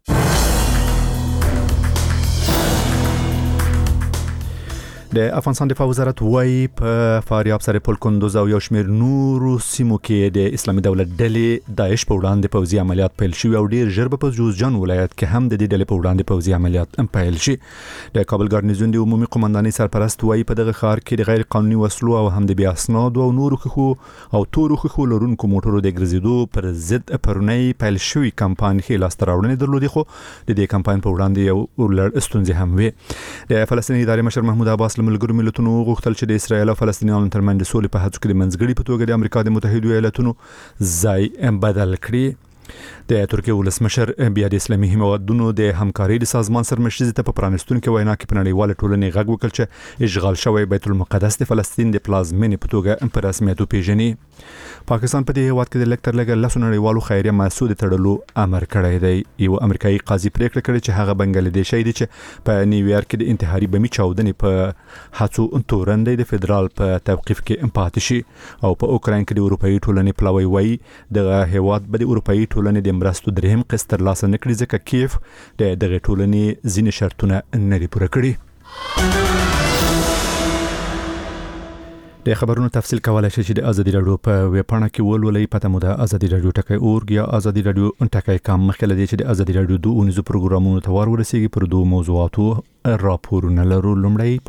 د افغانستان دفاع وزارت وايي په فاریاب سره پل کندوز او یو شمېر نورو سیمو کې د اسلامي دولت ډلې داعش په وړاندې پوځي عملیات پیل شوي او ډیر ژر به په جوزجان ولایت کې هم د دې ډلې په وړاندې پوځي عملیات پیل شي. د کابل ګارنیزون د عمومي قومندانۍ سرپرست وايي په دغه ښار کې د غیر قانوني وسلو او هم د بیا اسنادو او نورو خخو او تورو خخو لرونکو موټرو د ګرځېدو پر ضد پرونی پیل شوی کمپاین کې لاس تراوړنې درلودې. خو د دې کمپاین په وړاندې یو لړ ستونزې هم وي. د فلسطیني ادارې مشر محمود عباس ملګرو ملتونو غوښتل چې د اسرایل او فلسطینیانو ترمنځ د سولې په هڅو کې د منځګړي په توګه د امریکا د متحده ایالاتونو ځای بدل کړي. د ترکیه ولسمشر بیا د اسلامي هیوادونو د همکارۍ د سازمان سرمشري ته په پرانستونکو وینا کې په نړیواله ټولنې غږ وکړ چې اشغال شوی بیت المقدس د فلسطین د پلازمینې په توګه په رسمیت وپیژني. پاکستان په دې هیواد کې د لکټر لګل لاسو نړیوالو خیریه محسود تړلو امر کړی دی. یو امریکایي قاضي پریکړه کړې چې هغه بنگلادیشي دی چې په نیویارک کې د انتحاري بمي چاودنې په هڅو تورندې د فدرال په توقيف کې پاتې شي او په اوکراین کې د اروپאי ټولنې پلاوی وایي د هیواد به د اروپאי ټولنې د مرستو درهم قسط ترلاسه نکړي ځکه کیف د دغه ټولنې ځینې شرطونه نه لري پوره کړي. د خبرونو تفصیل کولای شئ چې د ازادي رادیو په ویب پاڼه کې ولولئ. پته مو د ازادي رادیو ټکی اورګ یا ازادي رادیو ټکی کام مخکې لدی چې د ازادي رادیو 2 پروګرامونو ته ورسیږي پر دوه موضوعاتو راپورونه لرو. لومړی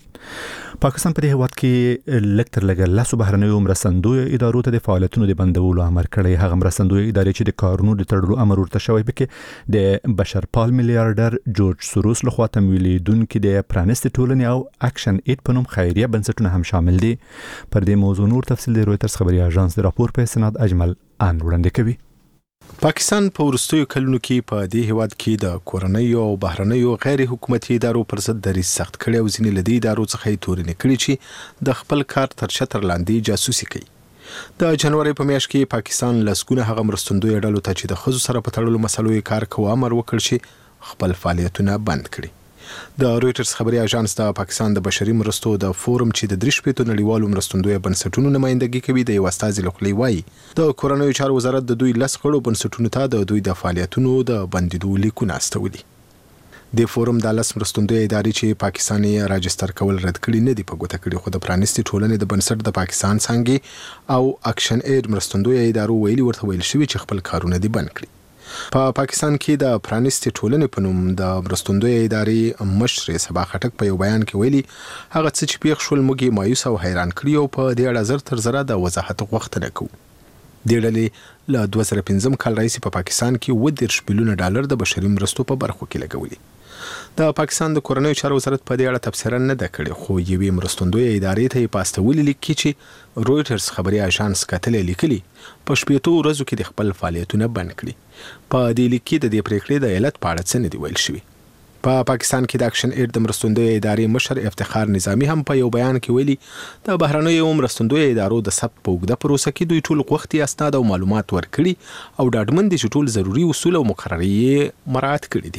پاکستان په دې هیواد کې لکټر لګل لاسو بهرنیو مرستندوی ادارو ته د فعالیتونو د بندولو امر کړی. هغه مرستندوی ادارې چې د کارونو د تړلو امر ورته شوی پکې د بشرپال میلیارډر جورج سوروس لخوا تمویلیدونکو د پرانست ټولنې او اکشن ایډ په نوم خیریه بنسټونه هم شامل دي. پر دې موضوع نور تفصیل د رويټرز خبري اژانس د راپور په سند اجمل ان وړاندې کوي. پاکستان په ورستیو کلونو کې په دې هیواد کې د کورنۍ او بهرنیو غیر حکومتي ادارو پر ضد دریځ سخت کړي او ځینې لدی ادارو څخه تورنې کړي چې د خپل کار تر شتر لاندې جاسوسي کوي. د جنوري په میاشت کې پاکستان لسګونه هغه مرستندوی ډلو ته چې د خزو سره په تړلو مسلو یې کار کوي امر وکړ چې خپل فعالیتونه بند کړي. د رويټرز خبري اژانس د پاکستان د بشري مرستو د فورم چې د درشپېتو نړیوالو مرستندوی بنسټونو نمائندګي کوي د یو استازي لخوا وایي د کورنیو چارو وزارت د دوی لس غړو بنسټونو ته د دوی د فعالیتونو د بندیدو لیکونه استولي. د فورم د لس مرستندوی ادارې چې پاکستاني راجستر کول رد کړي نه دي په ګوته کړي، خو د پرانستي ټولنې د بنسټ د پاکستان څنګه او اکشن ایډ مرستندوی ادارو ویلي ورته ویل شوی چې خپل کارونه دي بند کړي. په پاکستان کې د پرانستي ټولنې په نوم د مرستندوی ادارې مشر سبا خټک په یو بیان کې ویلي هغه څه چې پیښ شول موږ مایوس او حیران کړی او په دې اړه زر تر زره د وضاحت غوښتنه کوو. د ډلې له 2015 کال راهیسې په پاکستان کې 10 بلین ډالر د بشري مرستو په برخو کې لګولي. د پاکستان د کورنیو چارو وزارت په دې اړه تفسیر نه ده کړې، خو یوې مرستندوی ادارې ته په استولي لیکي چې رويټرز خبري اژانس کتلې لیکلي په شپږ ورځو کې د خپل فعالیتونه بند کړي. په دې لیک کې د دې پریکړې د علت په اړه څه نه دی ویل شوی. په پاکستان کې د اکشن ایډ د مرستندوی ادارې مشر افتخار نظامی هم په یو بیان کې ویلي د بهرنیو مرستندوی ادارو د ثبت په اوږده پروسه کې دوی ټول وختي اسناد او معلومات ورکړي او ډاډمن دي چې ټول ضروري اصول او مقررې مراعات کړي دي.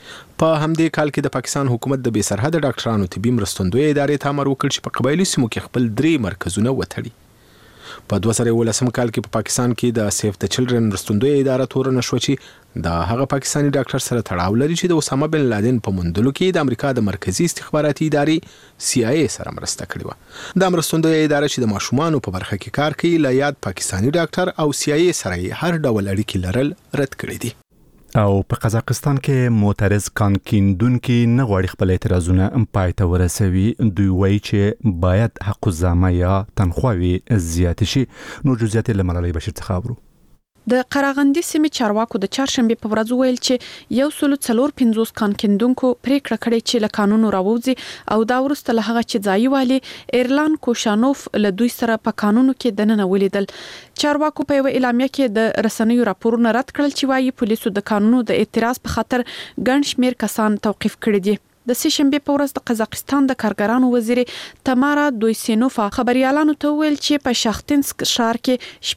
په همدې کال کې د پاکستان حکومت د بې سرحده ډاکټرانو طبي مرستندوی ادارې ته امر وکړ چې په قبایلي سیمو کې خپل 3 مرکزونه وتړي. په 2018 کال کې په پاکستان کې د سیف د چلډرن مرستندوی اداره تورن شو چې د هغه پاکستاني ډاکټر سره تړاو لري چې د اسامه بن لادن په موندلو کې د امریکا د مرکزی استخباراتي ادارې CIA سره مرسته کړې و. د مرستندوی اداره چې د ماشومانو په برخه کې کار کوي له یاد پاکستاني ډاکټر او CIA سره هر ډول اړیکې لرل رد کړې دي. او په قزاقستان کې معترض کانکیندونکو نه غواړي خپل اعتراضونه پای ته ورسوي. دوی وایي چې باید حق الزامه یا تنخواوي زیات شي. نو جزئیات له ملالۍ بشیر څخه اورو. د قراغندي سیمې چارواکو د چهارشنبه په ورځ ویل چې 145 کانکیندونکو پریکړه کړې چې له قانونو راووځي او دا ورسته له هغه چې ځایي والي ایرلان کوشانوف له دوی سره په قانونو کې دننه ولیدل. چارواکو په اعلامیه کې د رسنیو راپورونه رد کړل چې وايي پولیسو د قانونو د اعتراض په خاطر ګڼ شمېر کسان توقيف کړي دي. د سهشنبه په ورځ د قزاقستان د کارګرانو وزیر تمارا دویسینوفا خبريالانو ته ویل چې په شاختینسک ښار کې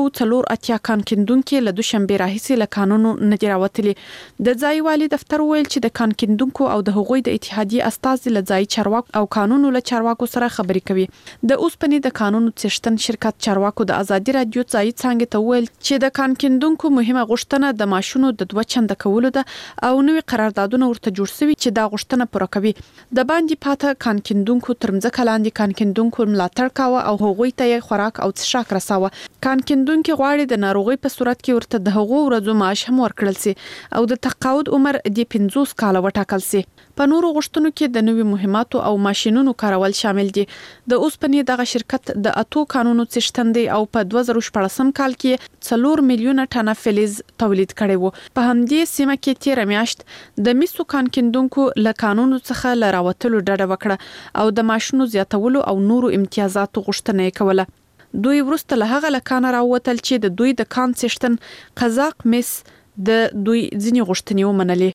604 کانکیندونکو له دوشنبه راهیسې له قانونو نه راوتلي. د ځای والي دفتر ویل چې د کانکیندونکو او د حقوقي د اتحادیې استازي له ځای چارواکو او قانونو له چارواکو سره خبرې کوي. د اوسپنې د قانونو څښتن شرکت چارواکو د ازادي رادیو ځای څنګه ته ویل چې د کانکیندونکو مهمه غوښتنه د ماشونو د 2 چنده کولو ده او نوې قراردادونه ورته جوړ شوي چې دا غوښتنه پوره کوي. د باندې پاته کانکیندونکو ترمځه کلاندې کانکیندونکو ملاتړ کاوه او هغوی ته خوراک او څښاک رساوه. کانکیندونکو غواړي د ناروغي په صورت کې ورته د هغو ورځو معاش هم ورکړل سي او د تقاعد عمر د 50 کال وټاکل سي. په نورو غوښتنو کې د نوي مهماتو او ماشينونو کارول شامل دي. د اوسپنې دغه شرکت د اتو قانونو څښتن دی او په 2014 کال کې 4 میلیونه ټنه فلز تولید کړي وو. په همدې سیمه کې تیر میاشت د میسو کانکیندونکو له قانونو څخه لراوتلو ډډه وکړه او د ماشینو زیاتولو او نورو امتیازاتو غوښتنه کوله. دوی ورسته له هغه لکان راوتل چې د دوی د کان څښتن قزاق مس د دوی ځینې غوښتنې ومنلې.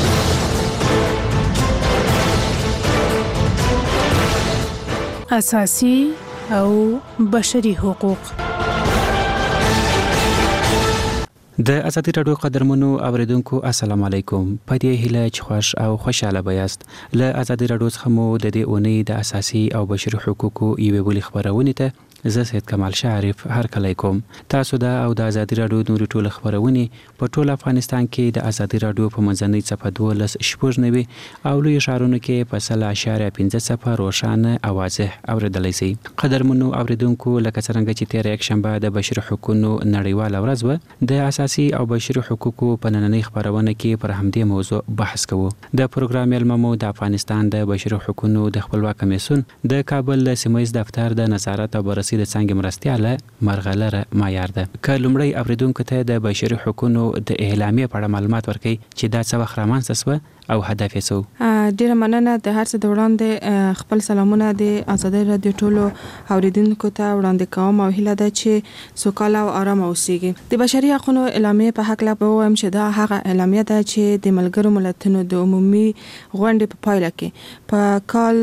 اساسي او بشري حقوق. د ازادي راډیو قدرمنو اوریدونکو السلام علیکم. په دې هیله چې خوش او خوشاله بیاست. له ازادي راډیو څخه مو د دې اونۍ د اساسي او بشري حقوقو یوې بلې خبرونه ته زه سید کمال شعرف هر کله کوم. تاسو دا او د ازادي راډیو نوري ټول خبرونه په ټول افغانستان کې د ازادي راډیو په منځنۍ صفحه 12 او لوی اشارونو کې په 0.15 صفحه روښانه او واضح اوریدلای شئ. قدرمنو اوریدونکو لکه څنګه چې تیر یک شنبه د بشري حقوقو نړیواله ورځ و د اساسي او بشري حقوقو په نننۍ خبرونه کې پر همدې موضوع بحث کوو. د پروګرام علممو د افغانستان د بشري حقوقو د خپلواک کمیسیون د کابل سیمایي دفتر د نظارت او بررسي د څنګه مرستياله مرغلره معیار ده. که لومړی اوریدونکو ته د بشري حقوقو د اعلامیه په اړه معلومات ورکړي چې دا څه وخت رامنځته شوه او هدف یې څه. ډیره مننه. د هر څه د وړاندې خپل سلامونه د ازادي رادیو ټولو اوریدونکو ته وړاندې کوم او هیله ده چې سوکاله او آرام اوسئ. د بشري حقوقو اعلامیه په حق لا به وایم چې دا هغه اعلامیه ده چې د ملګرو ملتونو د عمومي غونډې په پایله کې په کال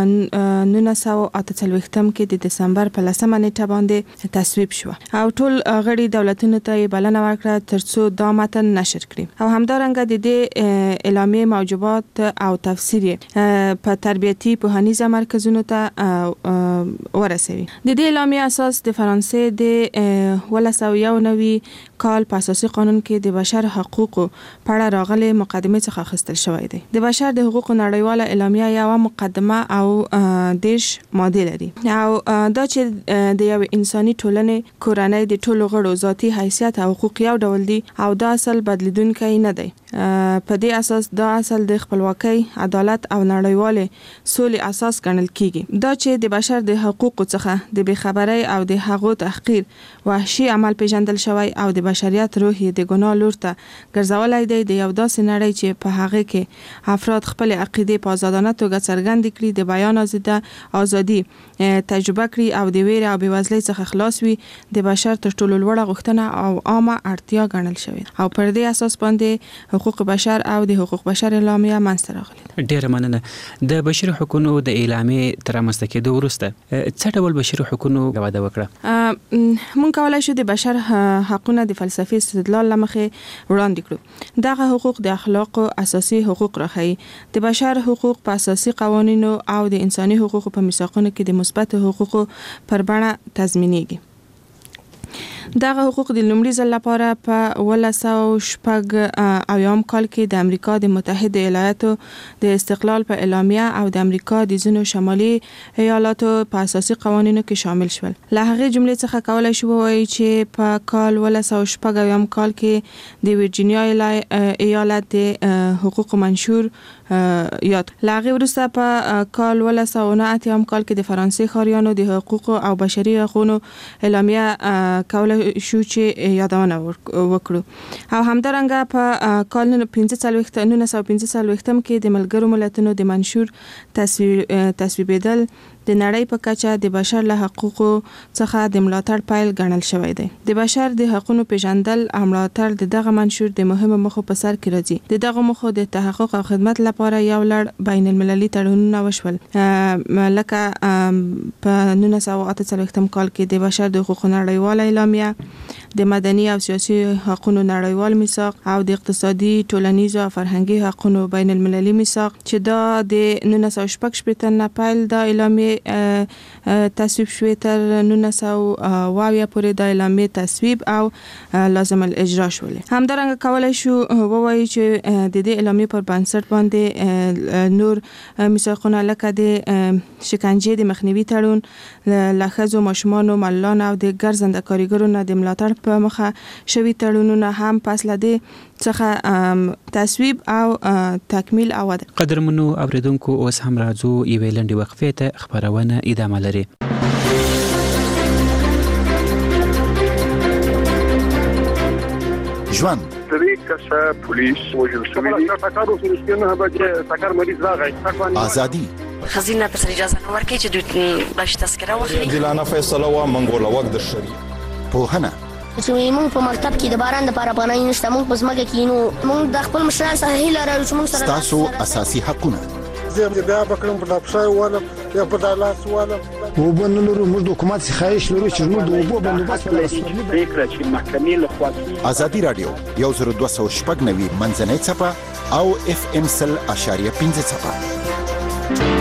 1948 کې د دسمبر په 10 نیټه باندې تصویب شو او ټول غړي دولتونو ته بلنه ورکړه ترڅو دا متن نشر کړي او همدارنګه د دې اعلامیه موجبات او تفسیر په تربیتی پوهنیزه مرکزونو ته ورسوي. د دې اعلامیه اساس د فرانسې د 1991 کال په اساسي قانون کې د بشر حقوقو په اړه راغلي مقدمه څخه اخیستل شوی دی. د بشر د حقوقو نړیواله اعلامیه یو مقدمه او دیش ماده لري او دا چې د یو انساني ټولنې کورنۍ د ټولو غړو ذاتي حیثیت او حقوق یو ډول دي او دا اصل بدلیدونکی نه دی. په دې اساس دا اصل د خپلواکۍ، عدالت او نړیوالې سولې اساس ګڼل کیږي. دا چې د بشر د حقوقو څخه د بېخبرۍ او د هغو تحقیر، وحشي عمل پیژندل شوی او د بشریت روح د ګناه لور ته ګرځولای دی د یو داسې نړۍ چې په هغه کې افراد خپل عقیدې په آزادانه توګه څرګند کړي، د بیان ازادي تجربه کړي او د ویرې او بېوزلۍ څخه خلاص وي، د بشر تر ټولو لوړه غوښتنه او عامه اړتیا ګڼل شوی او پر دې اساس باندې حقوق بشر او د حقوق بشر بشر اعلامیه منځته راغلې ده. ډیره مننه. د بشري حقوقو د اعلامیې تر رامنځته کېدو وروسته څه ډول بشري حقوقو وده وکړه؟ مونږ کولای شو د بشر حقوقونه د فلسفي استدلال لمخې وړاندې کړو. دغه حقوق د اخلاق اساسي حقوق راخي. د بشر حقوق په اساسي قوانینو او د انساني حقوقو په میثاقونو کې د مثبت حقوقو پر بڼه تضمینېږي. دغه حقوق د لومړي ځل لپاره په 1906 کال کې د امریکا د متحده ایالاتو د استقلال په اعلامیه او د امریکا د ځینو شمالي ایالاتو په اساسي قوانینو کې شامل شول. له هغه جملې څخه کولای شو وایي چې په کال 1906 کال کې د ویرجینیا ایالت د حقوق منشور یاد. لاغه ورسته په کال 1909 کال کې د فرانسې خاریانو د حقوق او بشري حقوقو اعلامیه کولای شو چې یادونه وکړو. او همدارنګه په کال 1915 کې د ملګرو ملتونو د منشور تصویبېدل د نړۍ په کچه د بشر له حقوقو څخه د ملاتړ پایل ګڼل شوی دی. د بشر د حقوقو پیژندل او ملاتړ دغه منشور د مهمو مخو په سر کې راځي. دغه مخو د تحقق او خدمت لپاره یو لړ بین المللي تړونونه وشول، لکه په 1948 کال کې د بشر د حقوقو نړیواله اعلامیه، د مدني او سیاسي حقوقو نړیوال میثاق او د اقتصادي، ټولنیزو او فرهنګي حقوقو بین المللي میثاق چې دا د 1948 نه پیل د اعلامیه تصویب شوی تر 1900 پورې د اعلامیه تصویب او لازم الاجرا شول. همدارنګه کولای شو ووایي چې د دې اعلامیه پر بنسټ باندې نور میثاقونه لکه د شکنجې د مخنیوي تړون، لخذو ماشومان، مالان او د ګرځنده کارګرو نه د ملاتړ په مخه شوی تړونونه هم پس له دې څخه تصویب او تکمیل او قدرمنو اوریدونکو اوس هم راځو یوې لنډې وقفې ته، خبرونه ادامه لري. ژوند درې کسه پولیس وژل شوي دي. ټاکارو سروسونه به ټاکار مریض راغی. ازادي خزینه پر اجازه نه ورکړي چې دوی باش تذکره واخلي. جلانه فیصله وا منګوله وخت د شری پوهنه چې موږ په مکتب کې د باران د لپاره پناه نشته، موږ په ځمکه کې نو موږ د خپل مشران سره هیله لرو چې موږ سره تاسو اساسي حقونه زه بیا بکرم په ډاپشای ولم یا په دالاس ولم وبنلرو موږ د حکومت څخه خواهش لرو چې موږ د اوبو بندوبست ولرو. فکر چې محکمې له خوا ازادي رادیو 1290 منځنۍ صفه او FM 100.5 صفه.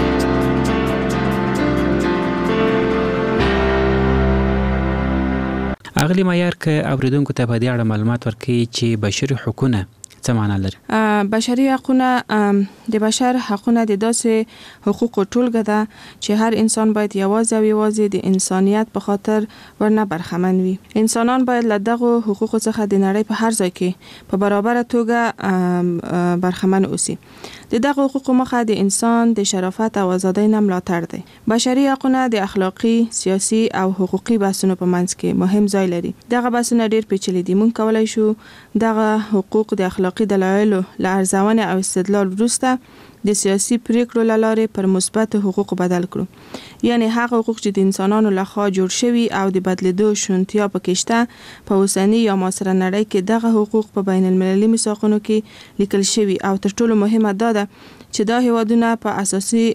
اغلی معیار که اوریدونکو ته په دې اړه معلومات ورکړي چې بشري حقوقونه څه معنا لري؟ بشري حقوقونه د بشر حقوقونه د داسې حقوقو ټولګه ده چې هر انسان باید یوازې او یوازې د انسانیت په خاطر ورنه برخمن وي. انسانان باید له دغه حقوقو څخه د نړۍ په هر ځای کې په برابر توګه برخمن اوسي. د دغه حقوقو مخه د انسان د شرافت او ازادۍ نه ملاتړ دی. بشري حقوقونه د اخلاقي، سیاسي او حقوقي بحثونو په منځ کې مهم ځای لري. دغه بحثونه ډېر پیچلي دي. موږ کولای شو دغه حقوق د اخلاقي دلایلو له ارزونې او استدلال وروسته د سیاسي پریکړو لاره پر مثبت حقوق بدل کړو. یعنی هغه حقوق چې د انسانانو لخوا جوړ شوي او د بدلیدو شونتیا پکې شته، په اوسنی یا معاصره نړۍ کې دغه حقوق په بین المللي میثاقونو کې لیکل شوي او تر ټولو مهمه دا ده چې دا هیوادونه په اساسي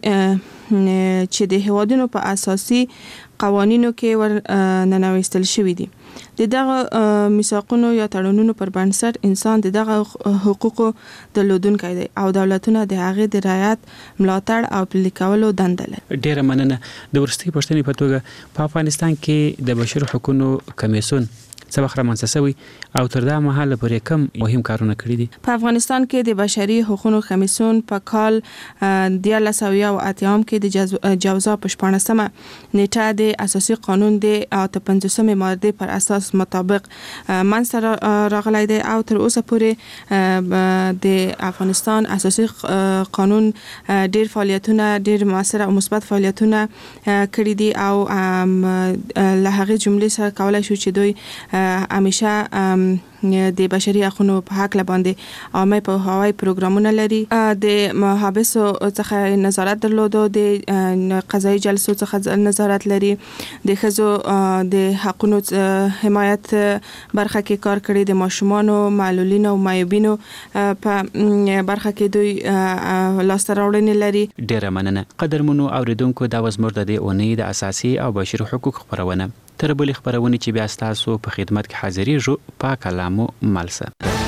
قوانینو کې ور ننوستل شوي دي. د دغه میثاقونو یا تړونونو پر بنسټ انسان د دغه حقوقو درلودونکی دی او دولتونه د هغې د رعایت، ملاتړ او پلي کولو دنده لري. ډیره مننه. د وروستۍ پوښتنې په توګه په افغانستان کې د بشري حقوقو کمیسیون څه وخت رامنځته شوی او تر دا مهاله پورې کوم مهم کارونه کړي دي؟ په افغانستان کې د بشري حقوقو کمیسیون په کال 1980 کې د جوزا په 14مه نیټه د اساسي قانون د 55مې ماده پر اساس مطابق منځته راغلی دی او تر اوسه پورې د افغانستان اساسي قانون ډېر فعالیتونه، ډېر موثر او مثبت فعالیتونه کړي دي او له هغې جملې سره کولای شو چې دوی همیشه د بشري حقوقو په حق باندې عامه په هوایي پروګرامونه لري د محابسو څخه نظارت درلودو د قضایي جلسو څخه نظارت لري د خزو د حقوقو حمایت برخه کې کار کړی د ماشومان او معلولین او معیوبینو په برخه کې دوی لاسته راوړنې لري. ډیره مننه قدرمنو اوریدونکو دا وزمر د اونۍ د اساسي او بشري حقوق خبرونه تر بلې خبرونه چې بیا تاسو په خدمت کې حاضرېږو په کلامو ملسه.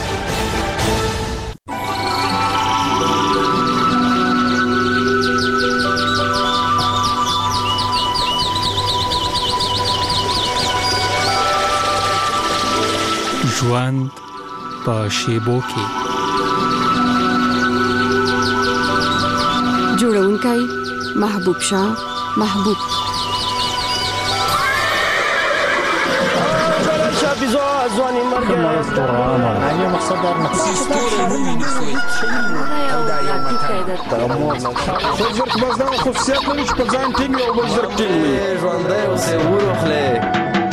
ژوند په شیبو کې جوړونکی محبوب شاه محبوب ځواني مرګ نه مقصد در زرق بازار خصوصیات لري چې په ځان ټینګ او بل زرق ټینګ ژوندۍ اوسې ورخلې.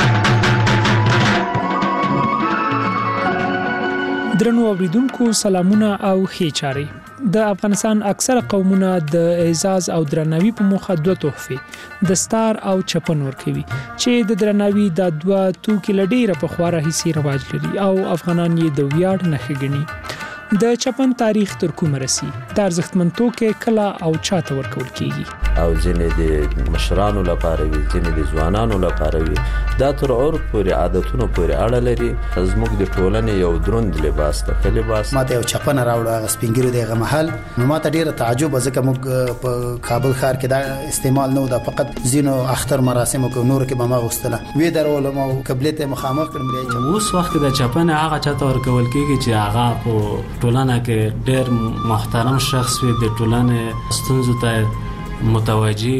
درنو اوریدونکو سلامونه او ښې چاري. د افغانستان اکثره قومونه د اعزاز او درناوي په موخه دوه تحفې د ستار او چپن ورکوي چې د درناوي د دوه توکي لډیره په خواره هيسي رواج لري او افغانان یې د ویاړ نښه ګڼي. د چپن تاریخ تر کومه رسي د ارزښتمن توکي کلا او چاته ورکول کیږي او ځینې د مشرانو لپاره وي ځینې د ځوانانو لپاره وي. دا تر عرف پورې عادتونو پورې اړه لري. زموږ د ټولنې یو دروند لباس ته ښه لباس ماته یو چپن راوړو هغه سپینګیرو دغه محل ماته ډیره تعجب ځکه موږ په کابل ښار کې دا استعمال نه دا فقط زینو اختر مراسمو کې نور کې به ما غوستله وی درول مو قبلته مخامخ کړم لري. اوس وخت د چپن هغه چاته ورکول کیږي چې هغه په ټولنه کې ډېر محترم شخص وي د ټولنې ستونزو ته متوجي.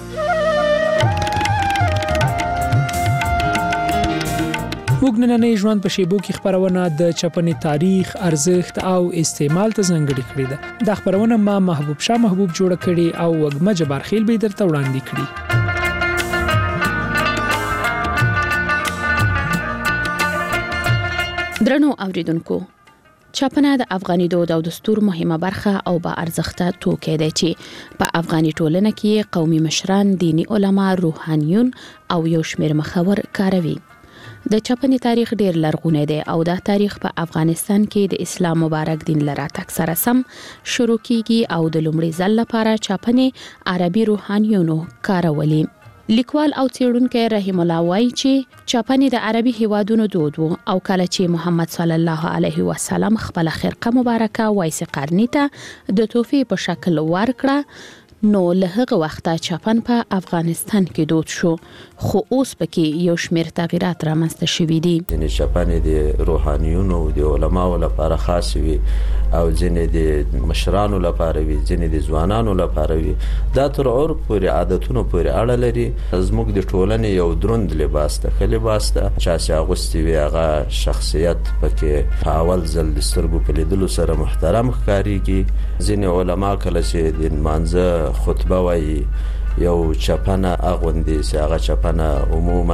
موږ نننۍ ژوند په شیبو کې خبرونه د چپنې تاریخ ارزښت او استعمال ته ځانګړې کړې ده. دا خبرونه ما محبوب شاه محبوب جوړ کړي او وګمه جبارخیل به درته وړاندې کړي. درنو اوریدونکو چپنه د افغاني دود او دستور مهمه برخه او با ارزښته توکي دی چې په افغاني ټولنه کې قومي مشران، دینی علما، روحانيون او یو شمېر مخور کاروي. د چپنې تاریخ ډیر لرغونی دی او دا تاریخ په افغانستان کې د اسلام مبارک دین له راتګ سره سم شروع کیږي او د لومړي ځل لپاره چپنې عربي روحانيونو کارولې. لیکوال او څېړونکی رحیم الله وایي چې چپنې د عربي هیوادونو دود وو او کله چې محمد صلی الله علیه وسلم خپل خرقه مبارکه وایس قرنی ته د تحفې په شکل ورکړه نو له هغه وخته چپن په افغانستان کې دود شو خو اوس پکې یو شمېر تغیرات رامنځته شوي دي. ځینې چپنې د روحانیونو د علماو لپاره خاص وي او ځینې د مشرانو لپاره وي ځینې د ځوانانو لپاره وي. دا تر عرف پورې عادتونو پورې اړه لري. زموږ د ټولنې یو دروند لباس ته ښه لباس ته چا چې اغوستی وي هغه شخصیت پکې په اول ځل د سترګو په لیدلو سره محترم ښکارېږي. ځینې علما کله چې د لمانځه خطبه وایي یو چپنه اغوندي چې هغه چپنه عموما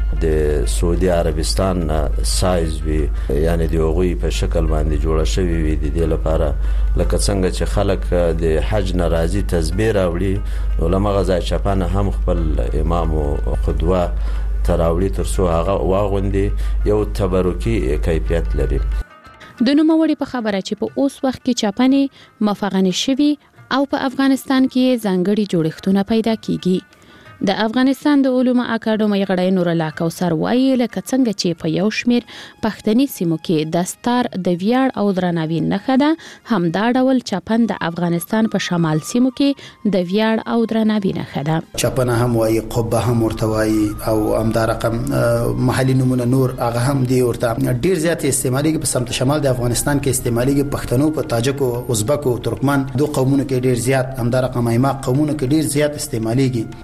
د سعودي عربستان سایز وي یعنی د هغوی په شکل باندې جوړه شوی وي. د دې لپاره لکه څنګه چې خلک د حج نه راځي تسبیح راوړي نو لمغه ځای چپنه هم خپل امام او قدوه تراوړي ترڅو هغه واغوندي یو تبرکی کیفیت لري. د نوموړي په خبره چې په اوس وخت کې چپنې مفغنې شوي او په افغانستان کې ځانګړي جوړښتونه پیدا کیږي. د افغانستان د علومو اکاډمۍ غړی نور الله کوثر وایي لکه څنګه چې په یو شمېر پښتني سیمو کې د ستار د ویاړ او درناوي نښه ده همدا ډول چپن د افغانستان په شمال سیمو کې د ویاړ او درناوي نښه ده. چپن هم وایي قبه هم ورته وایي او همدا رقم محلي نمونه نور هغه هم دی ورته ډیر زیات استعماليږي. په سمت شمال د افغانستان کې استعماليږي پښتنو په تاجکو ازبکو ترکمن دوه قومونو کې ډیر زیات همدا رقم ایما قومونو کې ډیر زیات استعماليږي. ما په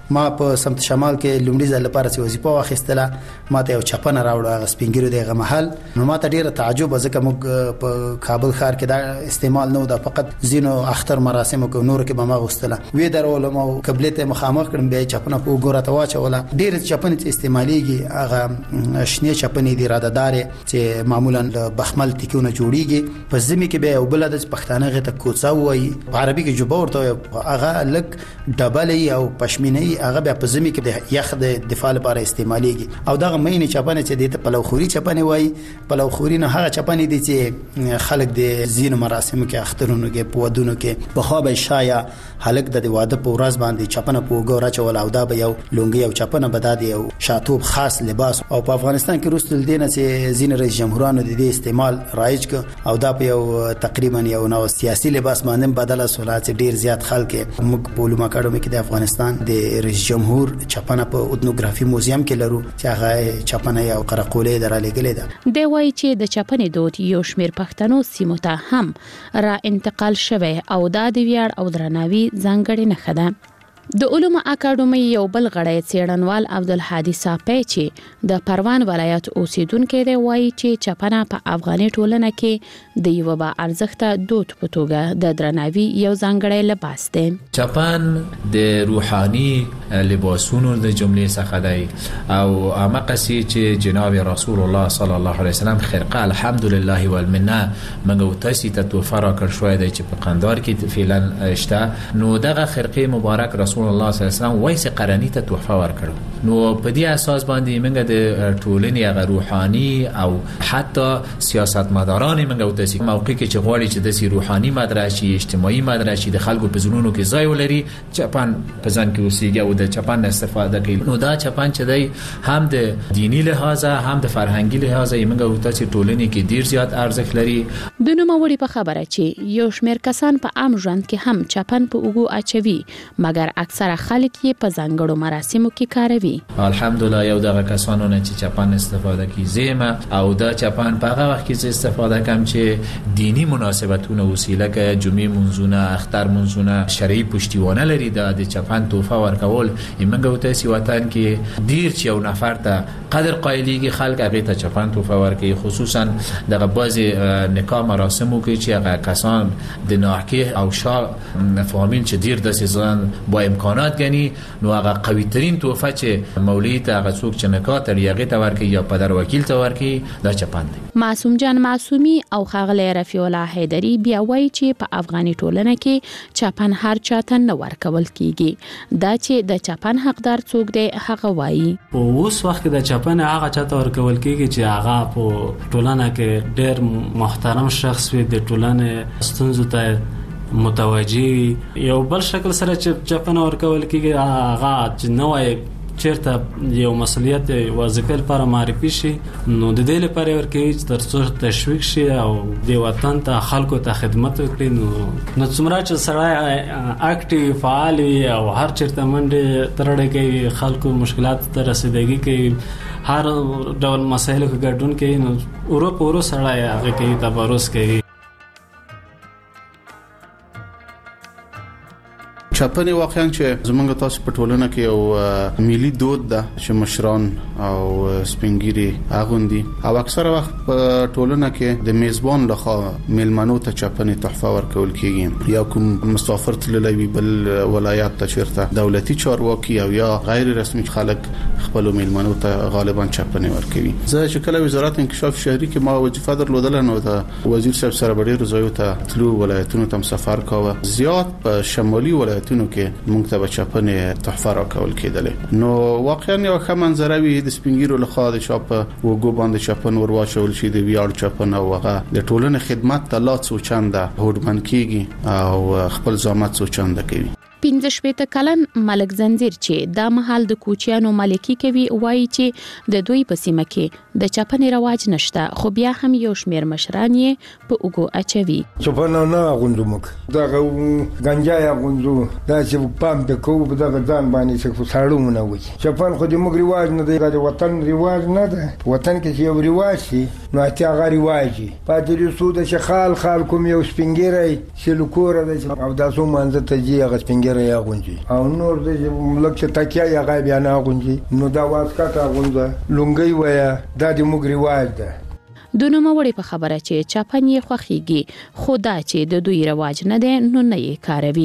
په سمت شمال کې لومړي ځل لپاره چې وظیفه واخیستله ماته یو چپنه راوړه هغه سپینګیرو دغه محل نو ماته ډیره تعجب ځکه موږ په کابل ښار کې دا استعمال نه د فقط زینو اختر مراسم او نور کې به ما غوستله وی درول مو قبله ته مخامخ کړم به چپنه په ګوره ته واچوله ډیره چپنه استعماليږي هغه شنه چپنې دی راددار چې معمولا د بخمل ټیکونه جوړیږي په زمي کې به وبله د پښتانه غته کوڅه وای په عربي کې جوبه ورته هغه لک ډبلې او پښمینی هغه به په زمي کې د یخ د دفاع لپاره استعماليږي او دغه مینه چپنه چې د پلوخوري چپنه وای پلوخوري نه هغه چپنه دي چې خلک د زین مراسم کې اخترونو کې پودونو کې په خو به شایا هلک د واده په ورځ باندې چپنه په ګوره چول او دا به یو لونګي او چپنه بدادي او شاتوب خاص لباس او په افغانستان کې رسل دینه چې زین رئیس جمهورانو د دې استعمال رایج ک او دا په یو تقریبا یو نو سیاسي لباس باندې بدله سولات ډیر زیات خلک موږ په علوم اکاډمي کې د افغانستان د رئیس جمهور چپنه په اودنوګرافي موزیم کې لرو چې هغه چپنه یو قرقولې درالېګلې ده دی وایي چې د چپنې دود یو شمیر پښتنو سیمو ته هم را انتقال شوه او دا د ویاړ او درناوي ځانګړې نښه ده د علوم اکاډمي یو بل غړی څېړنوال عبدالهادي صافی چې د پروان ولایت اوسیدونکو دی وایي چې چپنه په افغاني ټولنه کې د یو با ارزښت دود په توګه د درناوي یو ځانګړی لباس دی چپن د روحاني لباسونو د جملې څخه دی او امقسی چې جناب رسول الله صلی الله علیه وسلم خرقه الحمدلله والمنه موږ تاسو ته توفر کړ شوې دی چې په قندار کې فعلا شته نو دغه خرقه مبارک رسول الله صلی الله علیه وسلم وایسه قرنی ته تحفه ورکړو نو په دې اساس باندې موږ د ټولنې هغه روحاني او حتی سیاستمداران موږ تاسو موقع کې چې غواړي چې د روحاني مدرسې اجتماعي مدرسې د خلکو په زړونو کې ځای ولري چپن په ځان کې اوسېږي او د چپن استفاده کوي نو دا چپن چې دی هم د دینی لحاظ هم د فرهنګي لحاظ موږ تاسو ټولنې کې ډیر زیات ارزښت لري د نوموړي په خبره چې یو شمیر کسان په عام ژوند کې هم چپن په اوګو اچوي مګر اکثره خلک یې په ځانګړو مراسمو کې کاروي الحمدلله یو دغه کسانو نه چې چپن استفاده کوي زما او دا چپن په هغه وخت کې استفاده کوم چې دینی مناسبتونه وسیله کې جمعې منځونه اختر منځونه شرعي پشتیوانه لري د چپن توفه ورکول موږ تاسو وطن کې ډیر چې یو نفر ته قدر قایلیږي خلک هغه ته چپن توفه ورکوي خصوصا دغه بعضی نکاح مراسمو کې چې هغه کسان د ناحقه او شا فامیل چې ډیر د سيزان با امکانات غني نو هغه قوي ترين توفه چې مولوی ته هغه څوک چې نکاح تر یغه ته ورکي یا پدر وکیل ته ورکي دا چپن دی معصوم جان معصومی او خغله رفیع الله حیدری بیا وایي چې په افغاني ټولنه کې چپن هر چاته نه ورکول کیږي دا چې د چپن حقدار څوک دی هغه وایي په اوس وخت د چپن هغه چاته ورکول کیږي چې هغه په ټولنه کې ډېر محترم شخص وي د ټولنې ستونزو ته متوجي یو بل شکل سره چې چپن ورکول کیږي هغه چې نوای چیرته یو مسؤلیت وظیفه لپاره معرفي شي نو د دې لپاره ورکوي چې ترڅو تشویق شي او د وطن ته خلکو ته خدمت وکړي نو څومره چې سړی اکټیو فعال وي او هر چیرته منډه ترړه کوي خلکو مشکلات ته رسیدګي کوي هر ډول مسایلو کې ګډون کوي نو اورو سړی هغه کوي تبرز کوي چپن واقعا چې زمونږ تاسو په ټولنه کې یو ملي دود ده چې مشران او سپینګيري اغوندي او اکثره وخت په ټولنه کې د میزبان لخوا میلمنو ته چپن تحفه ورکول کیږي یا کوم مسافر تللی بل ولایت ته چیرته دولتي چارواکي او یا غیر رسمي خلک خپل میلمنو ته غالبا چپن ورکوي زه چې کله وزارت انکشاف شهري کې ما وظیفه درلودل نو د وزیر صاحب سره ډېر ځایو ته تلو ولایتونو ته سفر کاوه زیات په شمالي ولایتونو کې موږ ته چپن تحفه راکول کېدل نو واقعا یو ښه منظره وي د سپینګیرو لخوا د چاپ وګو باندې چپن ورواچول شي د ویاړ چپن او هغه د ټولنې خدمت ته لا څو چنده هوډمن کیږي او خپل زحمت څو چنده کوي 15 کلن ملک زنجیر چې دا محل د کوچیانو مالکی کوي وایي چې د دوی په سیمه کې د چپن رواج نشته خو بیا هم یو شمیر مشران یې په اوګو اچوي چپن نه غوندمک دا غنجا غوندو دا چې پام په کو په دغه ځان باندې څه ساړو وي چپن خو د موږ رواج نه دی د وطن رواج نه ده وطن کې یو رواج شي نو اتیا غا رواجي پاتې سود چې خال کوم یو سپینګری چې لکوره ده او داسو منځ ته جي غ سپینګری ډیر یا غونجي او نور د ملک ته تکیا یا غایب یا نه غونجي نو دا واسکا تا غونځه لونګي ویا دا د موږ رواج ده. د نوموړي په خبره چې چپن یې خوښیږي خو دا چې د دوی رواج نه دی نو نه یې کاروي.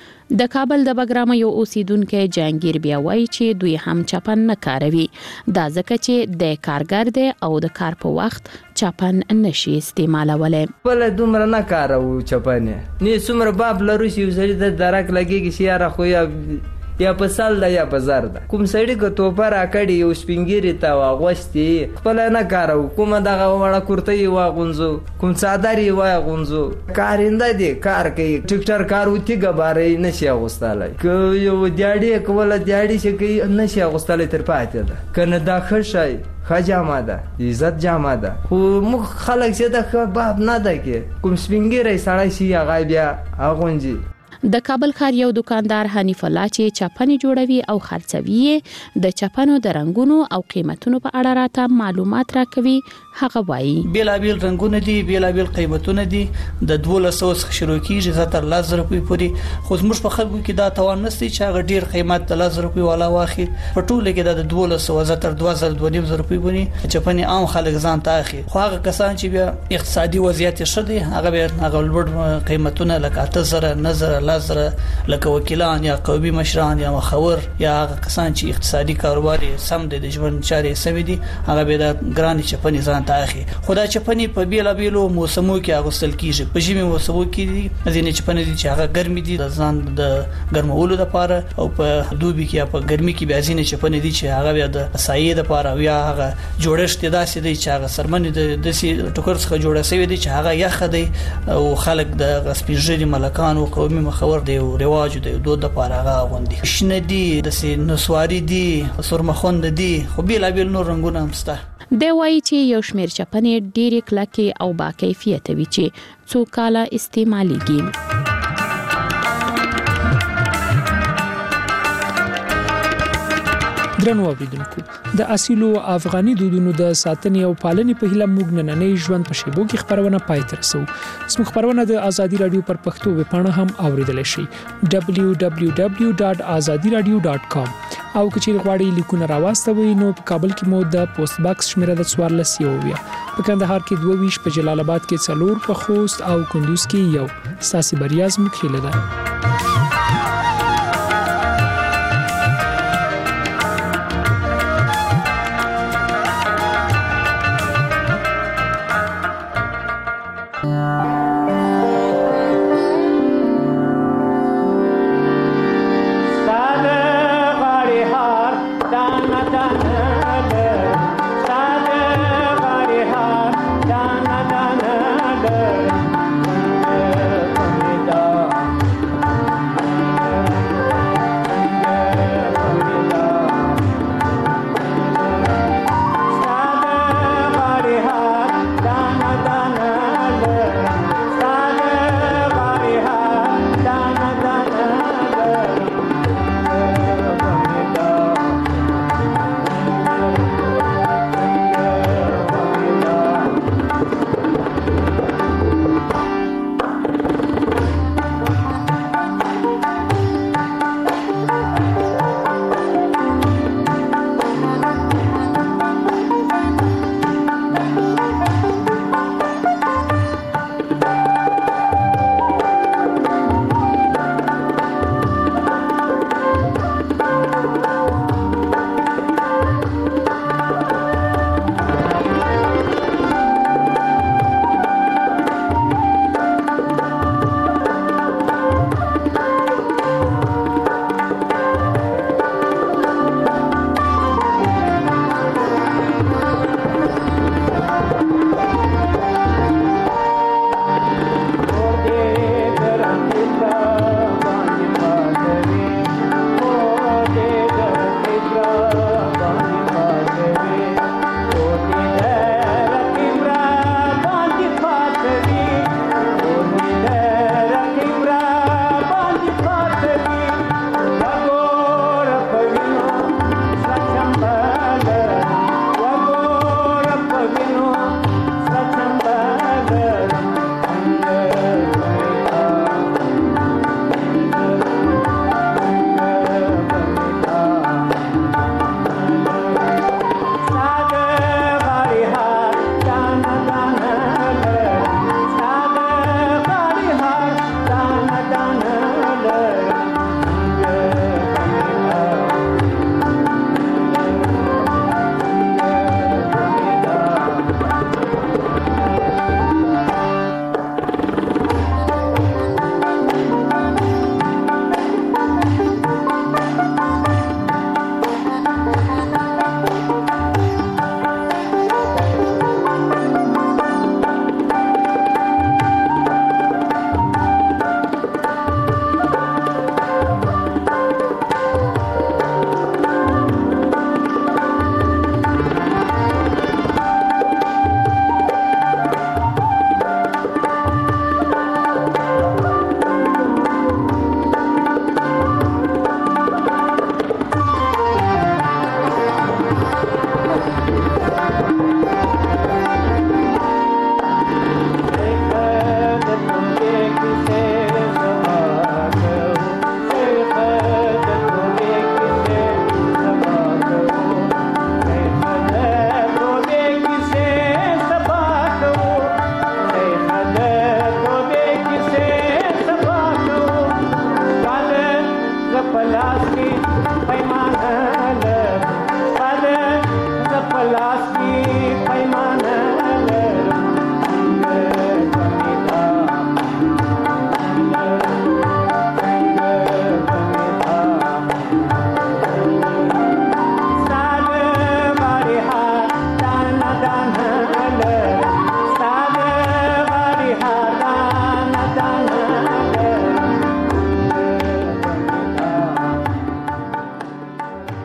د کابل د بګرام یو اوسیدونکو جانگیر بیا وایي چې دوی هم چپن نه کاروي دا ځکه چې د کارګر دی او د کار په وخت چپن نشي استعمالولای. بل دومره نه کارو چپن نه څومره باب لرو چې وسړي د درک لګيږي چې یاره خو یا په سال ده یا په زر ده کوم سړی که توپه راکړي یو سپینګیري ته واغوستي خپل نه کارو کومه دغه وړه کورتۍ واغونځو کوم څادر یې واغونځو کارنده دی کار کوي ټیکټر کار وتی ګبارې نشي اغوستلای که یو دیاړي کوله دیاړي چې کوي نشي اغوستلای تر پاتې ده کنه دا خشای خجامه ده عزت جامه ده خو موږ خلک چې د باب نه ده کې کوم سپینګیري سړی شي هغه بیا اغونځي. د کابل ښار یو دکاندار حنیف الله چې چپنې جوړوي او خرڅوي د چپنو د رنگونو او قیمتونو په اړه راته معلومات راکوي. هغه وایي بیلابیل رنگونه دي بیلابیل قیمتونه دي د 1200 څخه شروع کیږي تر 1000 روپۍ پورې خو زموږ په خلکو کې دا توان نشته چې هغه ډیر قیمت د 1000 روپۍ والا واخی په ټوله کې د 1200 تر 2000 روپۍ پورې چپنې عام خلک ځان ته اخی خو هغه کسان چې بیا اقتصادي وضعیت شته هغه به هغه لوړ قیمتونه لکه 8000 نظر لازر لکه وکیلان یا قومي مشران یا مخور یا هغه کسان چې اقتصادي کاروبار سم د ژوند چارې سمې دي هغه به د ګران چپنې ځان ته اخی. خدای چپنې په بیلابیلو موسمو کې اغوستل کیږي په ژمي موسمو کې ځینې چپنې دي چې هغه ګرمي دي د ځان د ګرمولو لپاره او په دوبي کې په ګرمي کې بیا ځینې چپنې دي چې هغه بیا د سایې لپاره یا هغه جوړښت داسې دی چې هغه سرمنې د دسي ټوکر څخه جوړه شوی دی چې هغه یخ دی او خلک د سپینږیري ملکان او قومي مخور دی او رواج دی دود لپاره هغه غوندي شنه دي د نسواري دي سرمخوند دي خو بیلابیل نور رنگونه هم شته. د وایي چې یو شمیر چپنې ډېرې کلکې او با کیفیت وي چې څو کاله استعمالېږي. درنو اوریدونکو د اصیلو افغاني دودونو د ساتنې او پالنې په هیله موږ نننۍ ژوند په شیبو کې خبرونه پای ته رسو. زموږ خبرونه د ازادي رادیو پر پښتو ویبپاڼه هم اوریدل شي www.azadiradio.com او کچې غواړئ لیکونه راوستوي نو په کابل کې مو د پوسټ باکس شمیره د 14 یوویا په کندهار کې 22 په جلال آباد کې 4 په خوست او کندوز کې 1 ساسي بریاز مخېله ده.